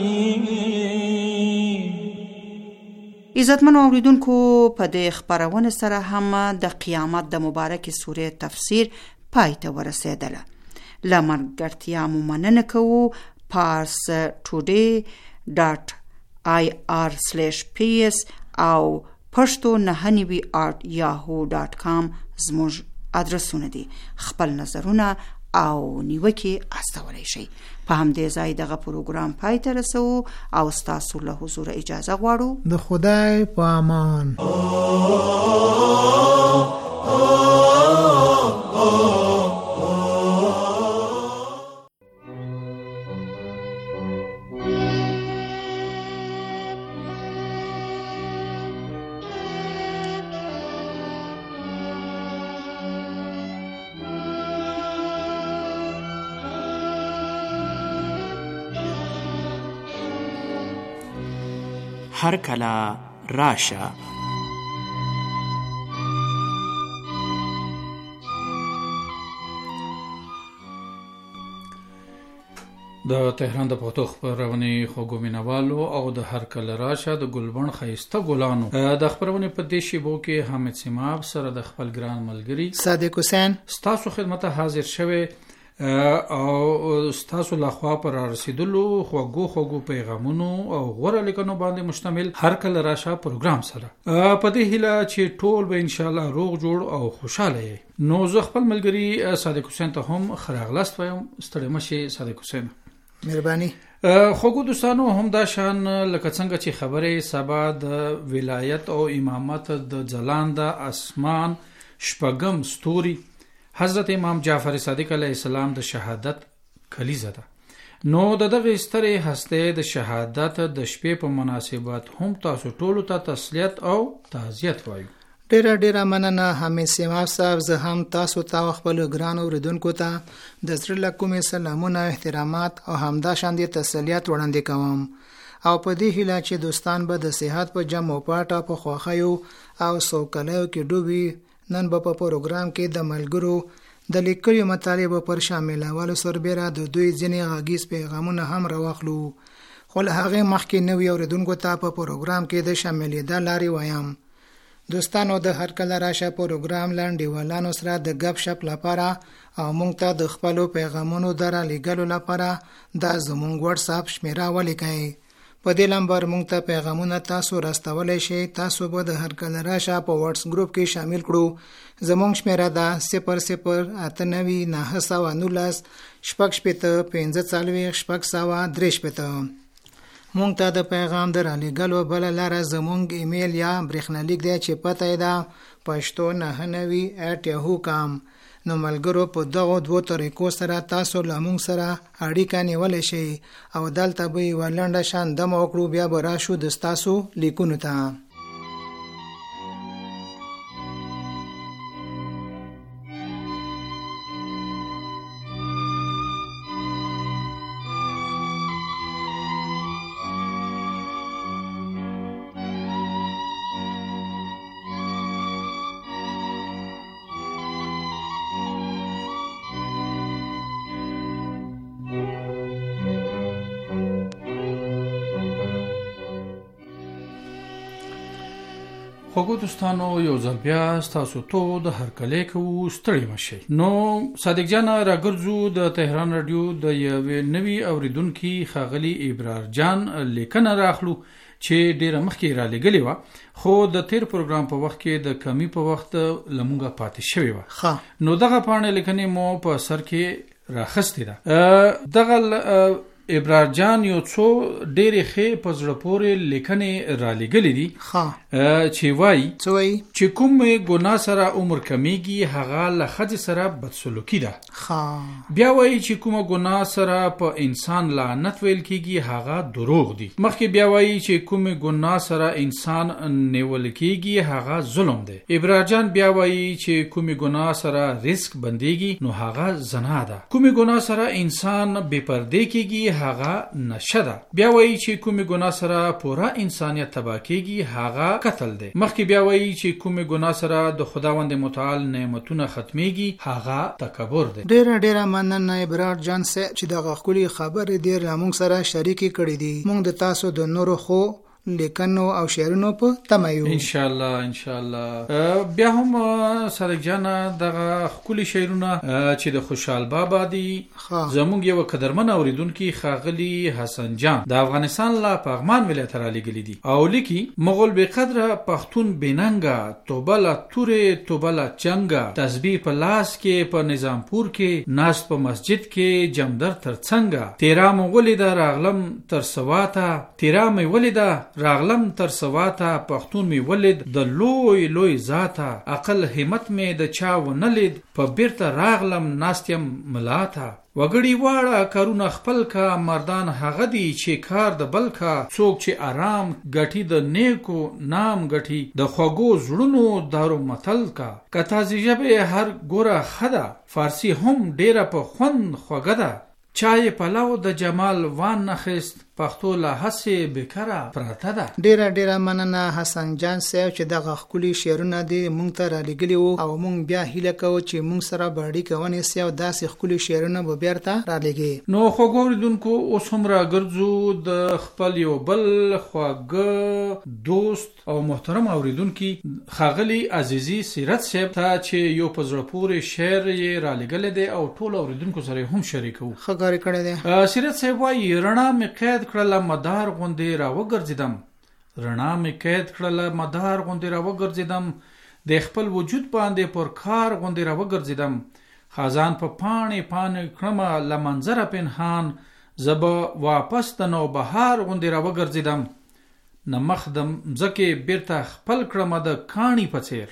عزتمنو اوریدونکو، په دې خپرونه سره هم د قیامت د مبارکې سورې تفسیر پای ته ورسېدله. له ملګرتیا مو مننه کوو. پارس ټوډې ډاټ آی آر سلیش پی اس او پښتو نهه نوي آټ یاهو ډاټ کام زموږ ادرسونه دي. خپل نظرونه او نیوکې استولی شئ. په همدې ځای دغه پروګرام پای ته رسوو او ستاسو له حضور اجازه غواړو. د خدای په امان. هر کله راشه. د تهران د پښتو خپرونې خوږو مینوالو او د هر کله راشه د ګلبن ښایسته ګلانو د خپرونې په دې شیبو کې حامد سیماب سره د خپل ګران ملګري صادق حسین ستاسو خدمت حاضر شوه او ستاسو لخوا پر رسیدلو خوږو خوږو پیغامونو او غوړه لیکنو باندې مشتمل هر کله راشه پروګرام سره په دې هیله چې ټول به ان شاء الله روغ جوړ او خوشاله وي. نو زه خپل ملګری صادق حسین ته هم خراغلاست وایم. ستړي مشي صادق حسین. مهرباني. خوږو دوستانو، هم دا شان لکه څنګه چې خبره سبا د ولایت او امامت د ځلانده اسمان شپږم ستوري حضرت امام جعفر صادق علیه السلام د شهادت کلیزه ده. نو د دغه ستره هسته د شهادت د شپې په مناسبت هم تاسو ټولو ته تسلیت او تعزیت وایو. ډیره ډیره مننه حمید سیماب صاحب. زه هم تاسو ته خپل ګران اوریدونکو ته د زړه له کومې سلامونه، احترامات او همدا شاندې تسلیت وړاندې کوم او په دې هیله چې دوستان به د صحت په جمع او پاټه په خوښیو او سوکالیو کې ډوبي. نن به په پروګرام کې د ملګرو د لیکلو مطالبه پر شاملولو سربېره د دوی ځینې غږیز پیغامونه هم راواخلو. خو له هغې مخکې نوي اوریدونکو ته په پروګرام کې د شاملېدا لارې وایم. دوستانو، د هر کله راشه پروګرام لنډیوالانو سره د غپ شپ لپاره او مونږ ته د خپلو پیغامونو در لېږلو لپاره دا زمونږ واتس اپ شمیره ولیکئ. په دې نمبر مونږ ته پیغامونه تاسو راستولی شئ. تاسو به د هر کله راشه په واتس ګروپ کې شامل کړو. زمونږ شمیره ده صفر صفر اته نوي نهه سوه نولس شپږ شپېته پنځه څلوېښت شپږ سوه درې شپېته. مونږ ته د پیغام در لېږلو بله لاره زمونږ ایمیل یا برېښنالیک دی چې پته یې ده پښتو نهه نوي ایټ یاهو کام. نو ملګرو په دغه دوو طریقو سره تاسو له موږ سره اړیکه نیولی شئ او دلته به یوه لنډه شان دمه وکړو، بیا به راشو د ستاسو لیکونو ته. خوږو دوستانو، یو ځل بیا ستاسو ته د هرکلی کوو، ستړي مه شئ. نو صادق جان راګرځو د تهران رادیو د یوې نوي اوریدونکي ښاغلي ابرار جان لیکنه راخلو چې ډیره مخکې را لېږلې وه، خو د تیر پروګرام په وخت کې د کمی په وخت له مونږه پاتې شوې وه. نو دغه پاڼې لیکنې مو په سر کې راخستې ده. دغه ابرار جان یو څو ډېرې ښې په زړه پورې لیکنې را لېږلې دي چې وایي چې کومې ګناه سره عمر کمیږي هغه له ښځې سره بدسلوکي ده. بیا وایي چې کومه ګناه سره په انسان لعنت ویل کېږي هغه دروغ دي. مخکې بیا وایي چې کومې ګناه سره انسان نیول کېږي هغه ظلم دی. ابرار جان بیا وایي چې کومې ګناه سره رزق بندېږي نو هغه زنا ده. کومې ګناه سره انسان بې پردې کېږي هغه نشه ده. بیا وایي چې کومې ګناه سره پوره انسانیت تباه کېږي هغه قتل دی. مخکې بیا وایي چې کومې ګناه سره د خداوند متعال نعمتونه ختمیږي هغه تکبر دی. ډیره ډیره مننه ابرار جان صاحب چې دغه ښکلې خبرې ډېر له موږ سره شریکې کړې دي. موږ د تاسو د نورو خو لیکنو او شعرونو په تمه یو. ان شاء الله ان شاء الله. بیا هم صادق جان دغه ښکلي شعرونه چې د خوشحال بابا دي زموږ یو قدرمن اوریدونکي ښاغلي حسن جان د افغانستان له پغمان ولایت را لېږلي دي او لیکي مغول بې قدره پښتون بېننګه توبه له تورې توبه له چنګه تسبیح په لاس کې په نظامپور کې ناست په مسجد کې جمدر تر څنګه تیرا مې ولیده راغلم تر سواته تیرا مې ولیده راغلم تر سواته پښتون می ولید د لوی لوی ذاته عقل همت می د چا ونه لید په بیرته راغلم ناستیم ملاته وګړي واړه کارونه خپل کا مردان هغه دی چې کار د بل کا څوک چې آرام غټي د نیکو نام غټي د خوګو زړونو دارو متل کا کته ژبه هر ګوره خدا فارسی هم ډیره په خوند خوګه ده چای پلاو د جمال وان نخست پښتو له هڅې بیکاره پراته ده. ډیره ډیره مننه حسن جان صاحب چې دغه ښکلي شعرونه دې موږ ته را لېږلي وو او موږ بیا هیله کوو چې موږ سره به اړیکه ونیسي او داسې ښکلي شعرونه به بیرته را لېږي. نو خوږو اورېدونکو اوس هم راګرځو د خپل یو بل خواږه دوست او محترم اوریدونکي ښاغلي عزیزي سیرت صاحب ته چې یو په زړه پورې شعر یې را لېږلی دی او ټول اوریدونکو سره هم شریکوو. ښه کار یې کړی دی. سیرت صاحب وایي رڼا مې قید کړله مدار غوندې را وګرځېدم رڼا مې قید کړله مدار غوندې را وګرځېدم د خپل وجود باندې پر کار غوندې را وګرځېدم خزان په پاڼې پاڼې کړمه له منظره پنهان زه به واپس د نوبهار غوندې را وګرځېدم نه مخ د مځکې بیرته خپل کړمه د کاڼي په څېر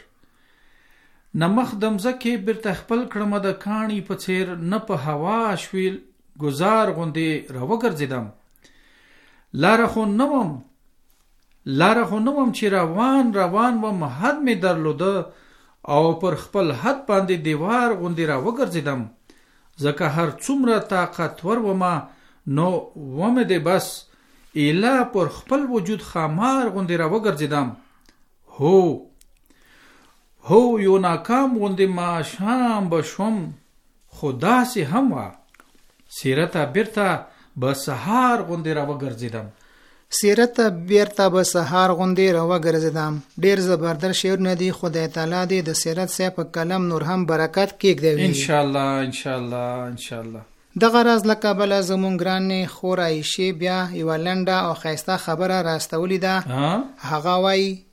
نه مخ د مځکې بیرته خپل کړمه د کاڼي په څېر نه په هوا شویل گزار غوندې را وګرځېدم لاره خو نوم لاره خو نوم چې روان روان وم حد می درلوده او پر خپل حد باندې دیوار غوندې را وګرځېدم ځکه هر څومره طاقتور ومه نو ومه دې بس ایله پر خپل وجود خامار غوندې را وګرځېدم هو هو یو ناکام غوندې ماښام به شوم خو داسې هم وه سیرته بیرته به سهار غوندې را وګرځېدم سیرته بیرته به سهار غوندې را وګرځېدم. ډېر زبردست شعرونه دي. خدای تعالی دې د سیرت صاحب په کلم نور هم برکت کېږدوي ان شاء الله ان شاء الله ان شاء الله. دغه راز له کابله زموږ ګرانې خور عایشې بیا یوه لنډه او ښایسته خبره راستولې ده. هغه وایي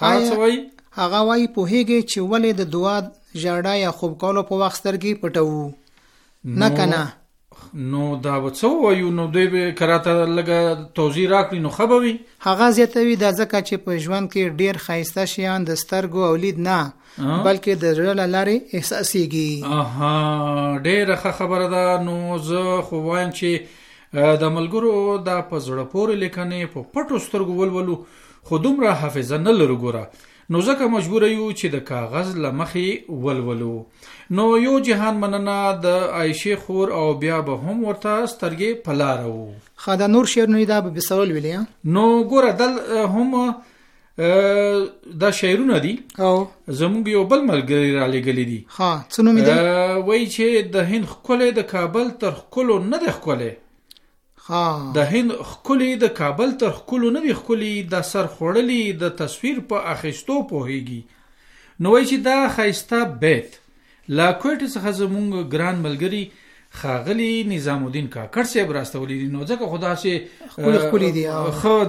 هغه وایي پوهېږې چې ولې د دعا ژړا یا خوب کولو په وخت سترګې پټوو نه که نه نو دا به څه وایو نو دوی به کراته لګه توضیح راکړي نو ښه به وي. هغه زیاتوي دا ځکه چې په ژوند کې ډیر ښایسته شیان د سترګو او لید نه بلکې د زړه له لارې احساسېږي. اها ډیره ښه خبره ده. نو زه خو وایم چې د ملګرو دا په زړه پورې لیکنې په پټو سترګو ولولو خو دومره حافظه نه لرو ګوره، نو ځکه مجبور یو چې د کاغذ له مخې ولولو. نو یو جهان مننه د عایشې خور او بیا به هم ورته سترګې په لاره وو. ښه دا نور شعرونه دا به بسول ویلې. نو ګوره دل هم دا شعرونه دي او زموږ یو بل ملګری را لېږلي دي. ها څه نوم دی؟ وایي چې د هند ښکلی د کابل تر ښکلو نه دی ښکلی. د هند ښکلی د کابل تر ښکلو نه دی ښکلی، د سر خوړلی د تصویر په اخیستو پوهیږي. نو وایي چې دا ښایسته بیت لا کوټې څخه زموږ ګران ملګری ښاغلي نظام الدین کاکړ صاحب راستولی دي. نو ځکه خو داسې ښکلي ښکلي دي ښه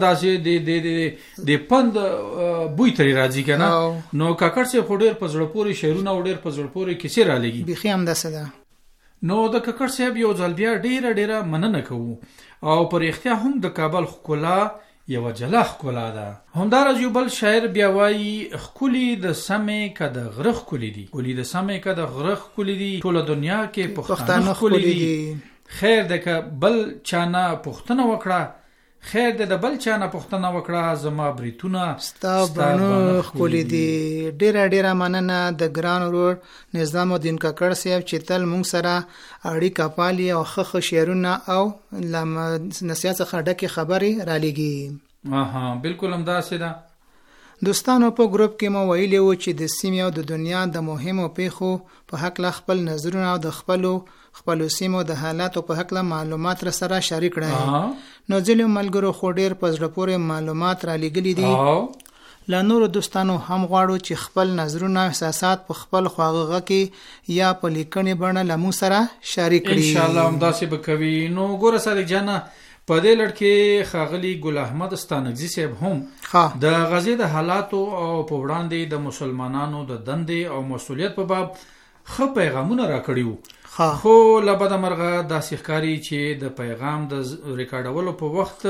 داسې د پند بوی ترې راځي که نه. نو کاکړ صاحب خو ډېر په زړه پورې شعرونه او ډېر په زړه پورې کیسې رالیږي. بیخي همداسې ده. نو د کاکړ صاحب یو ځل بیا ډېره ډېره مننه کوو او پر اختیا هم د کابل ښکلا یو جلا ښکلا ده. همداراز یو بل شاعر بیا وایي ښکلي د سمې که د غره ښکلي دي، ښکلي د سمې که د غره ښکلي دي، ټوله دنیا کې پښتانه ښکلي دي. خیر ده که بل چانه پوښتنه وکړه، خیر ده د بل چانه پوښتنه وکړه، زما بریتونه ستا بڼو ښکلي دي. ډیره ډیره مننه د ګران ورور نظام الدین کاکړ صاحب چې تل موږ سره اړیکه پالي او ښه ښه شعرونه او له نصیحت څخه ډکې خبرې رالیږي. اها بالکل همداسې ده. دوستانو په ګروپ کې مو ویلي وو چې د سیمې او د دنیا د مهمو پیښو په هکله خپل نظرونه او د خپلو خپلو سیمو د حالاتو په هکله معلومات را سره شریک کړئ. نو ځینو ملګرو خو ډېر په زړه پورې معلومات را لېږلي دي. له نورو دوستانو هم غواړو چې خپل نظرونه او احساسات په خپل خواږه کې یا په لیکنې بڼه له موږ سره شریک کړي. انشاءالله همداسې به کوي. نو ګوره صادق جانه په دې لړ کې ښاغلي ګل احمد ستانکزي صاحب هم د غزې د حالاتو او په وړاندې د مسلمانانو د دندې او مسؤلیت په باب ښه پیغامونه راکړي وو. خو له بده مرغه داسې ښکاري چې د پیغام د ریکارډولو په وخت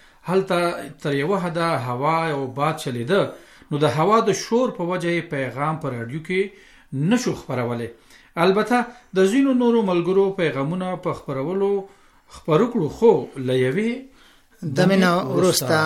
هلته تر یوه حده هوا او باد چلیده، نو د هوا د شور په وجه پیغام په راډیو کې نشو خپرولی. البته د ځینو نورو ملګرو پیغامونه په خپرولو خپرو کړو خو له یوې دمې نه وروسته.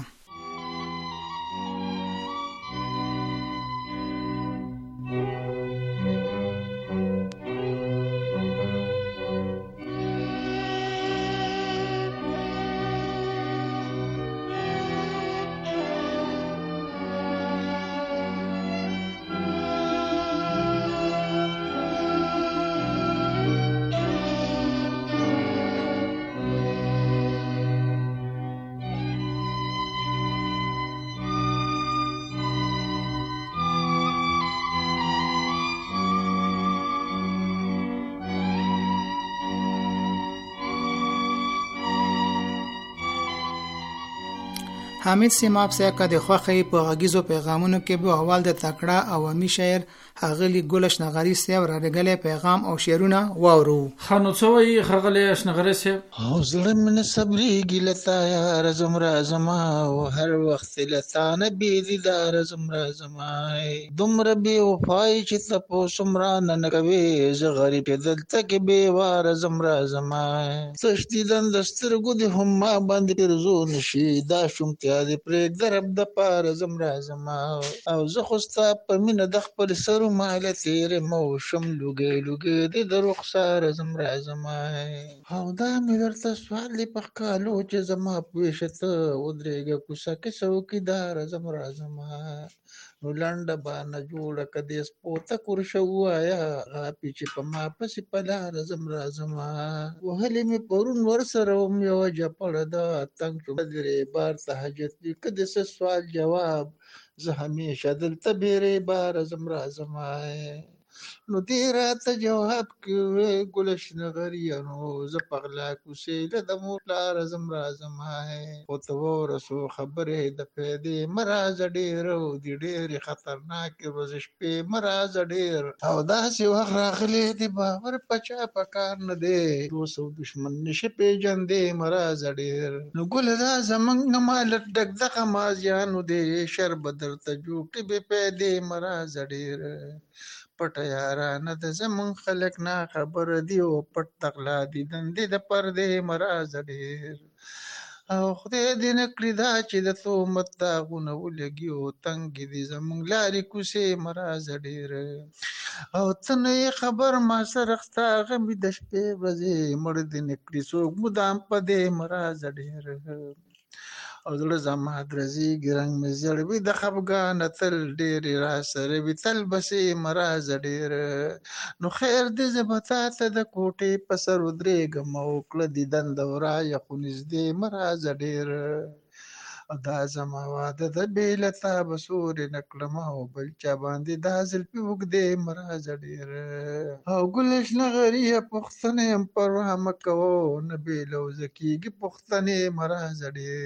حامد سیماب صاحب که د خوښۍ په غږیزو پیغامونو کې به اول د تکړه عوامي شاعر ښاغلي ګل اشنغري صاحب راډیګلی پیغام او شعرونه واورو. ښه نو څه وایي ښاغلی اشنغري صاحب؟ او زړه مې نه صبرېږي له تا یاره ځم راځمه او هر وخت له تا نه بېدیداره ځم راځمه دومره بې وفایي چې تپوس هم رانه نه کوې زه غریب یې دلته کې بېواره ځم راځمه تش دیدن د سترګو دې هم ما باندې پرزو نه شي دا شومتیا دې پرېږده رب دپاره ځم راځمه او زه خو ستا په مینه د خپل سر ماله تیرې موشم لوګی لوګی دې د رخساره ځم راځمه او دا مې درته سوال دی په ښکالو چې زما پوهېشه ته ودرېږه کوڅه کې څوکیداره ځم راځمه نو لنډه بانه جوړه که دې سپورته کورشه ووایه غاپي چې په ما پسې په لاره ځم راځمه وهلې مې پرون ورسره وم یوه جپړه ده تنګ شوم درې بار تهجد وي که دې څه سوال جواب زه همیشه دلته بیرې باره ځم راځمه نو دې راته جواب کې ګلش نغریه نو زه پغلا کوسې له د مور لاره ځم راځم هاي خو ته ورسو خبرې د پیدې مراز ډېر او دې ډېرې خطرناکې ورځې شپې مراز ډېر او داسې وخت راغلی دی باور په چا په کار نه دی دوست او دشمن نشي پېژندې مراز ډېر نو ګله دا زمونږ مال ډک دغه مازیانو دی شر به درته جوړ کړي بې پیدې مراز ډېر پټه یارانه د زمون خلک نه خبره دی او پټ تغلا دي دندې د پردې مراز ډېر او خدای دې نه کړي دا چې د تهمت داغونه ولګي او تنګ دي زمونږ لارې کوڅې مراز ډېر او ته نه یې خبر ما سره ستا غمې د شپې ورځې مړ دې نه کړي څوک مدام په دې مراز ډېر او زړه زما درزیږي رنګ مې زیړوي د خفګانه تل ډېرې را سره وي تل بسې مراز ډېر نو خیر دې زه به تا ته د کوټې په سر ودرېږم او کړه دي دنده ورایه خو نږدې مراز ډېر او دا زما واده د بې له تا به سورې نه کړم او بل چا باندې دا زلفې اوږدې مراز ډېر او ګل شنغریه پوښتنه یم پروا مه کوه نه بې لوزه کېږي پوښتنې مراز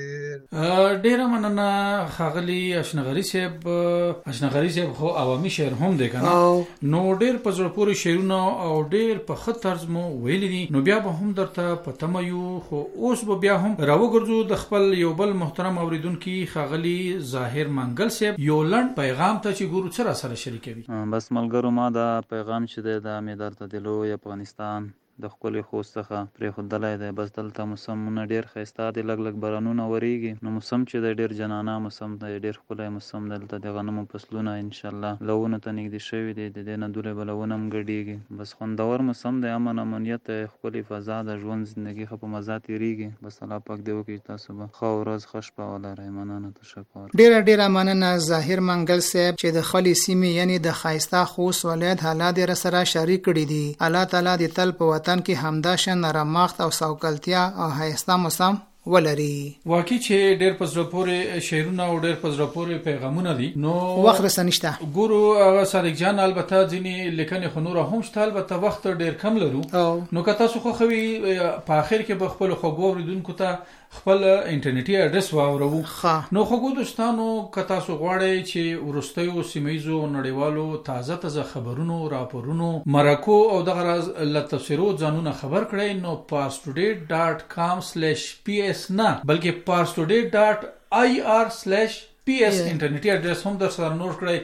ډېر ډیره مننه ښاغلي اشنغري صاحب اشنغري صاحب خو عوامي شعر هم دی که نه نو ډېر په زړه پورې شعرونه او ډېر په ښه طرز مو ویلي دي نو بیا به هم درته په تمه یو خو اوس به بیا هم راوګرځو د خپل یو بل محترم اوریدونکي ښاغلي ظاهر منګل صاحب یو لنډ پیغام ته چې ګورو څه راسره شریکوي. بس ملګرو ما دا پیغام چې دی دا مې درته د لوی افغانستان د ښکلي خوست څخه پرېښودلی دی. بس دلته موسمونه ډېر ښایسته دي لږ لږ بارانونه ورېږي نو موسم چې دی ډېر جنانه موسم دی ډېر ښکلی موسم دی. دلته د غنمو فصلونه انشاءالله لونو ته نږدې شوي دي د دې نه دولی به لونه هم ګډېږي. بس خوندور موسم دی امن امنیت دی ښکلې فضا د ژوند زندګي ښه په مزه تېرېږي. بس الله پاک دې وکړي تاسو به ښه ورځ ښه شپه ولرئ. مننه تشکر. ډېره ډېره مننه ظاهر منګل صاحب چې د خپلې سیمې یعنې د ښایسته خوست ولایت حالات یې راسره شریک کړي دي. الله تعالی دې تل په وطن کې همداشان نرمښت او سوکلتیا او ښایسته موسم ولري. واقعي چې ډېر په زړه پورې شعرونه او ډېر په زړه پورې پیغامونه دي نو وخت رسه نشته. ګورو هغه صادق جان البته ځینې لیکنې خو نوره هم شته البته وخت ډېر کم لرو نو که تاسو خوښوي په آخر کې به خپلو خوږو اورېدونکو ته خپل انټرنیټي اډرس واورو. نو خوږو دوستانو که تاسو غواړئ چې وروستیو سیمهیزو نړیوالو تازه تازه خبرونو راپورونو مرکو او دغه راز له تفسیرو ځانونه خبر کړئ نو parstoday ډاټ کام سلیش پی ایس نه بلکې parstoday ډاټ آی آر سلیش پی ایس انټرنیټي اډرس هم در سره نوٹ کړئ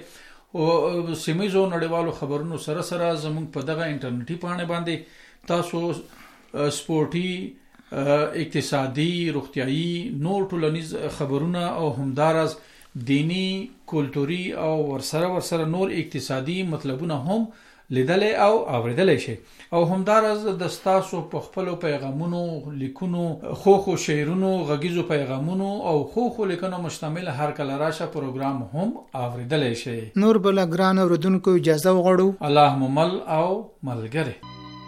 او سیمهیزو نړیوالو خبرونو سره سره زموږ په دغه انټرنیټي پاڼې باندې تاسو سپورټي اقتصادي روغتیايي نور ټولنیز خبرونه او همدارز دینی کلتوري او ورسره ورسره نور اقتصادي مطلبونه هم لیدلې او اوریدلې شي او همدارز د تاسو په خپل پیغامونو لیکونو خو خو شعرونو غږیزو پیغامونو او خو خو لیکنو مشتمل هر کله راشه پروګرام هم اوریدلې شي. نور بل ګران اوردونکو اجازه وغواړو الله ممل او ملګری.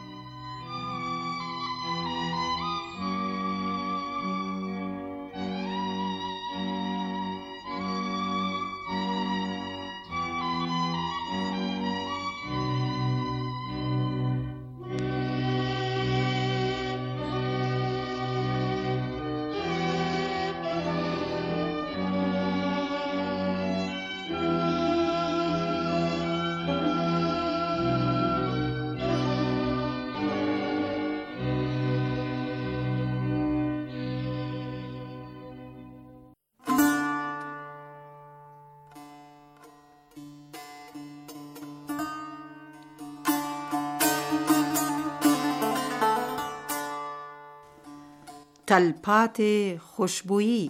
تلپاتې خوشبویی.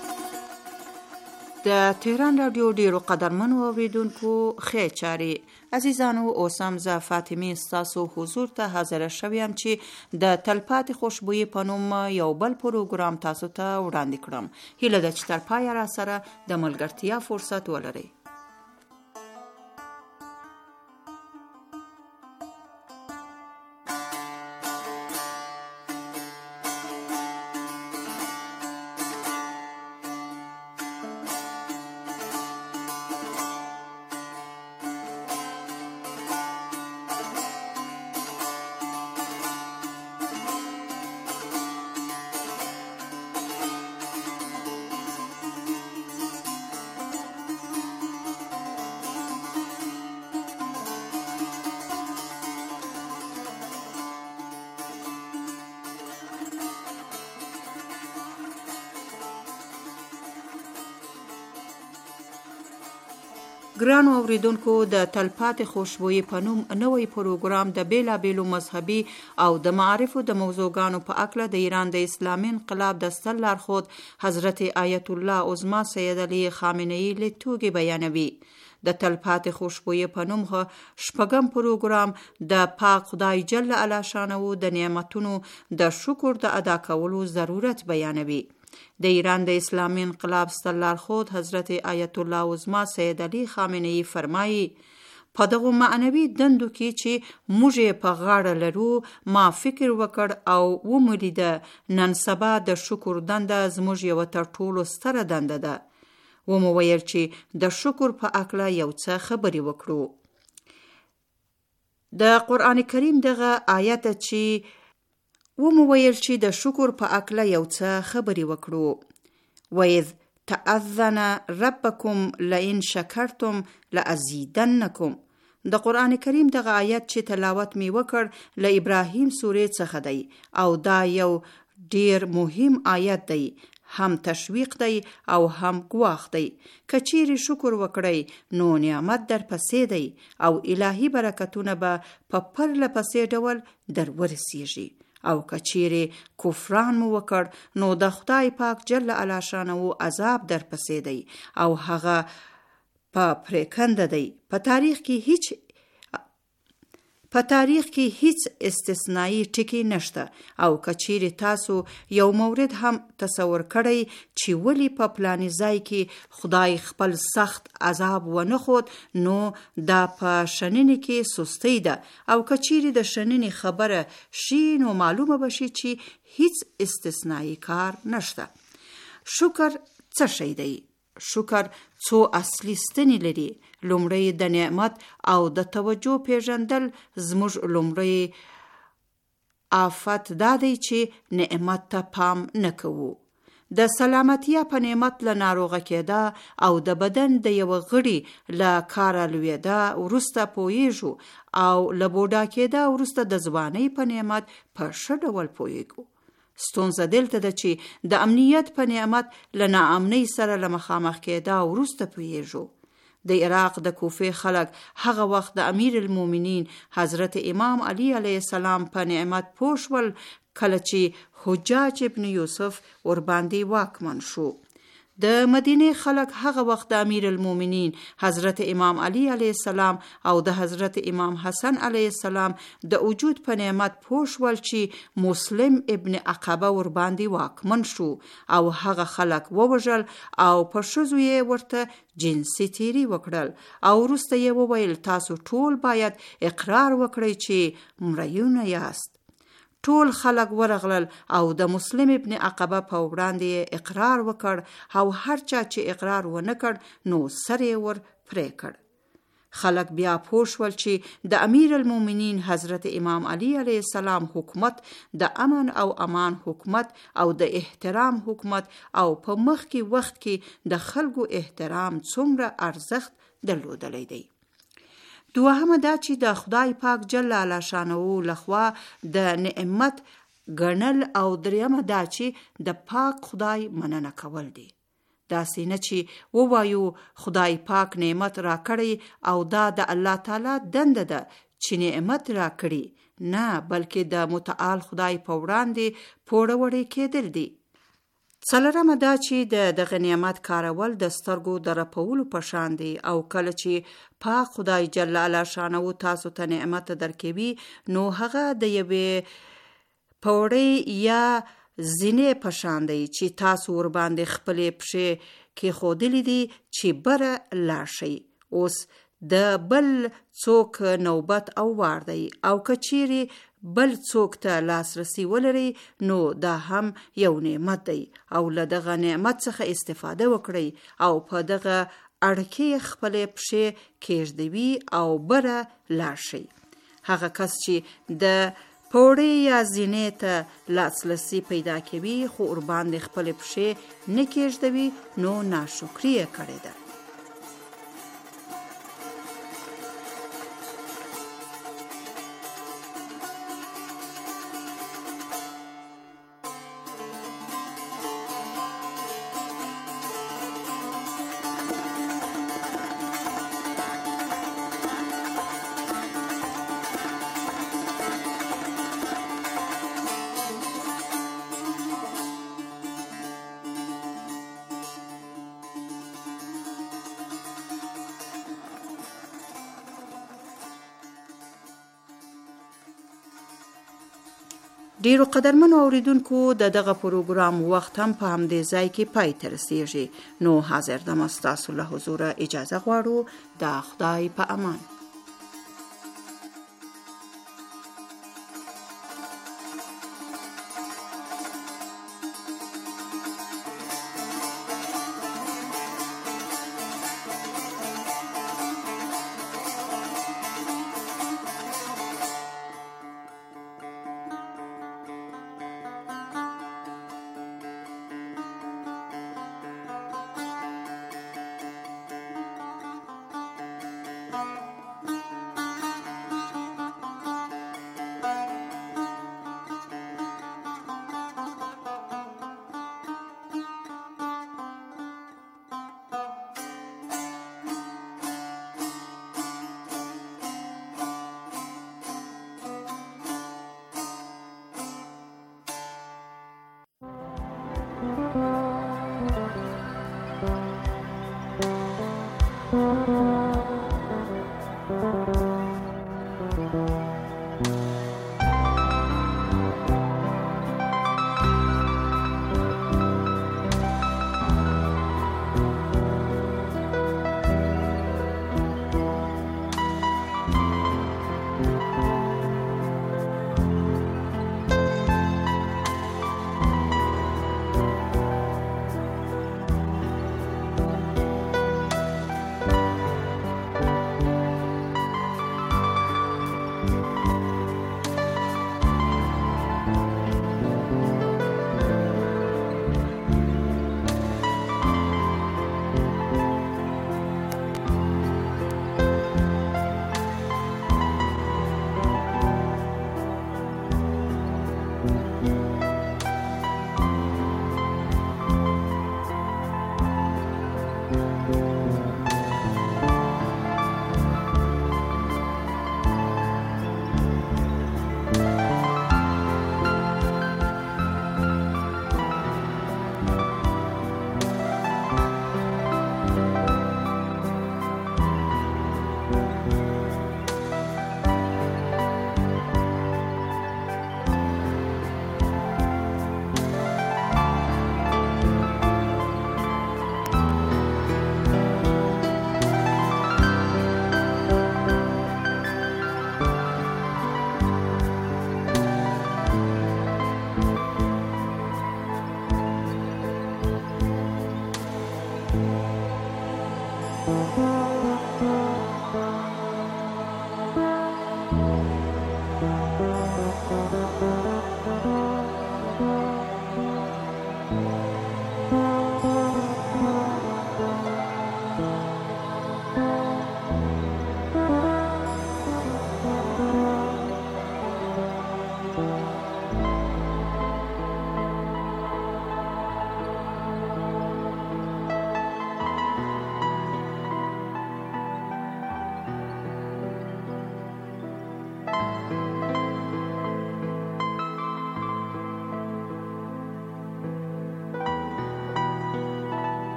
د تهران رادیو ډیرو قدرمنو اوریدونکو ښې چارې عزیزانو، اوس هم زه فاطمه ستاسو حضور ته حاضره شویم چې د تلپاتې خوشبویي په نوم یو بل پروګرام تاسو ته وړاندې کړم. هیله ده چې تر پایه را سره د ملګرتیا فرصت ولرئ. ګرانو اوریدونکو، د تلپاتې خوشبویي په نوم نوی پروګرام د بیلابیلو مذهبي او د معارفو د موضوعګانو په اکله د ایران د اسلامي انقلاب د ستر لارښود حضرت آیت الله عظما سید علی خامنه‌ای لیدتوږي بیانوي. د تلپاتې خوشبویي په نوم شپږم پروګرام د پاک خدای جل علا شانه د نعمتونو د شکر د ادا کولو ضرورت بیانوي. د ایران د اسلامي انقلاب ستر لارښود حضرت آیت الله عظما سید علی خامنه‌ای فرمایي: په دغه معنوي دندو کې چې موږ په غاړه لرو، ما فکر وکړ او ومولیده نن سبا د شکر دنده زموږ یو تر ټولو ستره دنده ده. ومو ویل چې د شکر په اکله یو څه خبرې وکړو. د قرآن کریم دغه آیت چې ومو ویل چې د شکر په اکله یو څه خبرې وکړو. وَإِذْ تَأَذَّنَ رَبَّكُمْ لَئِنْ شَكَرْتُمْ لَأَزِيدَنَّكُمْ. د قرآن کریم دغه آیت چې تلاوت می وکړ له ابراهیم سورې څخه دی او دا یو ډیر مهم آیت دی، هم تشویق دی او هم ګواښ دی. که چیرې شکر وکړئ نو نعمت در پسې دی او الهی برکتونه به په پرله پسې ډول در ورسیږي. او که چیرې کفران مو وکړ نو د خدای پاک جل علا شانه عذاب در پسې دی او هغه په پریکنده دی. په تاریخ کې هیڅ په تاریخ کې هیڅ استثنایی ټکی نشته. او که چیرې تاسو یو مورد هم تصور کړئ چې ولی په پلانی ځای کې خدای خپل سخت عذاب ونه خود، نو دا په شننې کې سستی ده. او که چیرې د شننې خبره شي نو معلومه بشي چې هیڅ استثنایی کار نشته. شکر څه شی دی؟ شکر څو اصلي ستنې لري. لومړی د نعمت او د توجه پیژندل. زموږ لومړی آفت دا دی چې نعمت ته پام نه کوو. د سلامتیا په نعمت له ناروغه کېده او د بدن د یو غړي له کاره لوېده وروسته پوهیږو او له بوډا کېده وروسته د ځوانۍ په نعمت په ښه ډول پوهیږو. ستونزه دلته ده چې د امنیت په نعمت له ناامنۍ سره له مخامخ کېده وروسته پوهیږو. د عراق د کوفې خلک هغه وخت د امیر المؤمنین حضرت امام علی علیه السلام په نعمت پوه شول کله چې حجاج ابن یوسف ورباندې واکمن شو. د مدینه خلک هغه وخت د امیر المؤمنین حضرت امام علی علیه السلام او د حضرت امام حسن علیه السلام د وجود په نعمت پوه شول چې مسلم ابن عقبه ورباندې واکمن شو او هغه خلک ووژل او په ښځو یې ورته جنسي تیری وکړل او وروسته یې وویل تاسو ټول باید اقرار وکړئ چې مریونه یاست. ټول خلک ورغلل او د مسلم ابن عقبه په وړاندې اقرار وکړ او هر چا چې اقرار ونه کړ نو سر یې ور پرې کړ. خلک بیا پوه شول چې د امیر المؤمنین حضرت امام علی علیه السلام حکومت د امن او امان حکومت او د احترام حکومت او په مخکې وخت کې د خلکو احترام څومره ارزښت درلودلی دی. دوهمه دا چې د خدای پاک جل علا شانه لخوا د نعمت ګڼل او دریمه دا چې د پاک خدای مننه کول دي. داسې نه چې ووایو خدای پاک نعمت را کړی او دا د الله تعالی دنده ده چې نعمت را کړی، نه بلکې د متعال خدای په وړاندې پوره وړې کېدل دي. څلورمه دا چې د دغه نعمت کارول د سترګو د رپولو په شان دی او کله چې پاک خدای جل الله شانه تاسو ته نعمت درکوي نو هغه د یوې پوړې یا زینې په شان دی چې تاسو ور باندې خپلې پښې کېښودلې دي چې بره لاړ شئ. اوس د بل څوک نوبت او وار دی او که چیرې بل څوک ته لاسرسی ولري نو دا هم یو نعمت دی او له دغه نعمت څخه استفاده وکړئ او په دغه اړکې خپلې پښې کېږدوي او بره لاړ شئ. هغه کس چې د پوړې یا زینې ته لاسرسی پیدا کوي خو ور باندې خپلې پښې نه کېږدوي نو ناشکري یې کړې ده. ډیرو قدرمنو اوریدونکو د دغه پروګرام وخت هم په همدې ځای کې پای ته رسیږي. نو حاضر دم ستاسو له حضوره اجازه غواړو. د خدای په امان.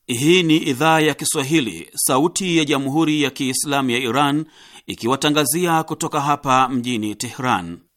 Hii ni idhaa ya Kiswahili, sauti ya Jamhuri ya Kiislamu ya Iran, ikiwatangazia kutoka hapa mjini Tehran.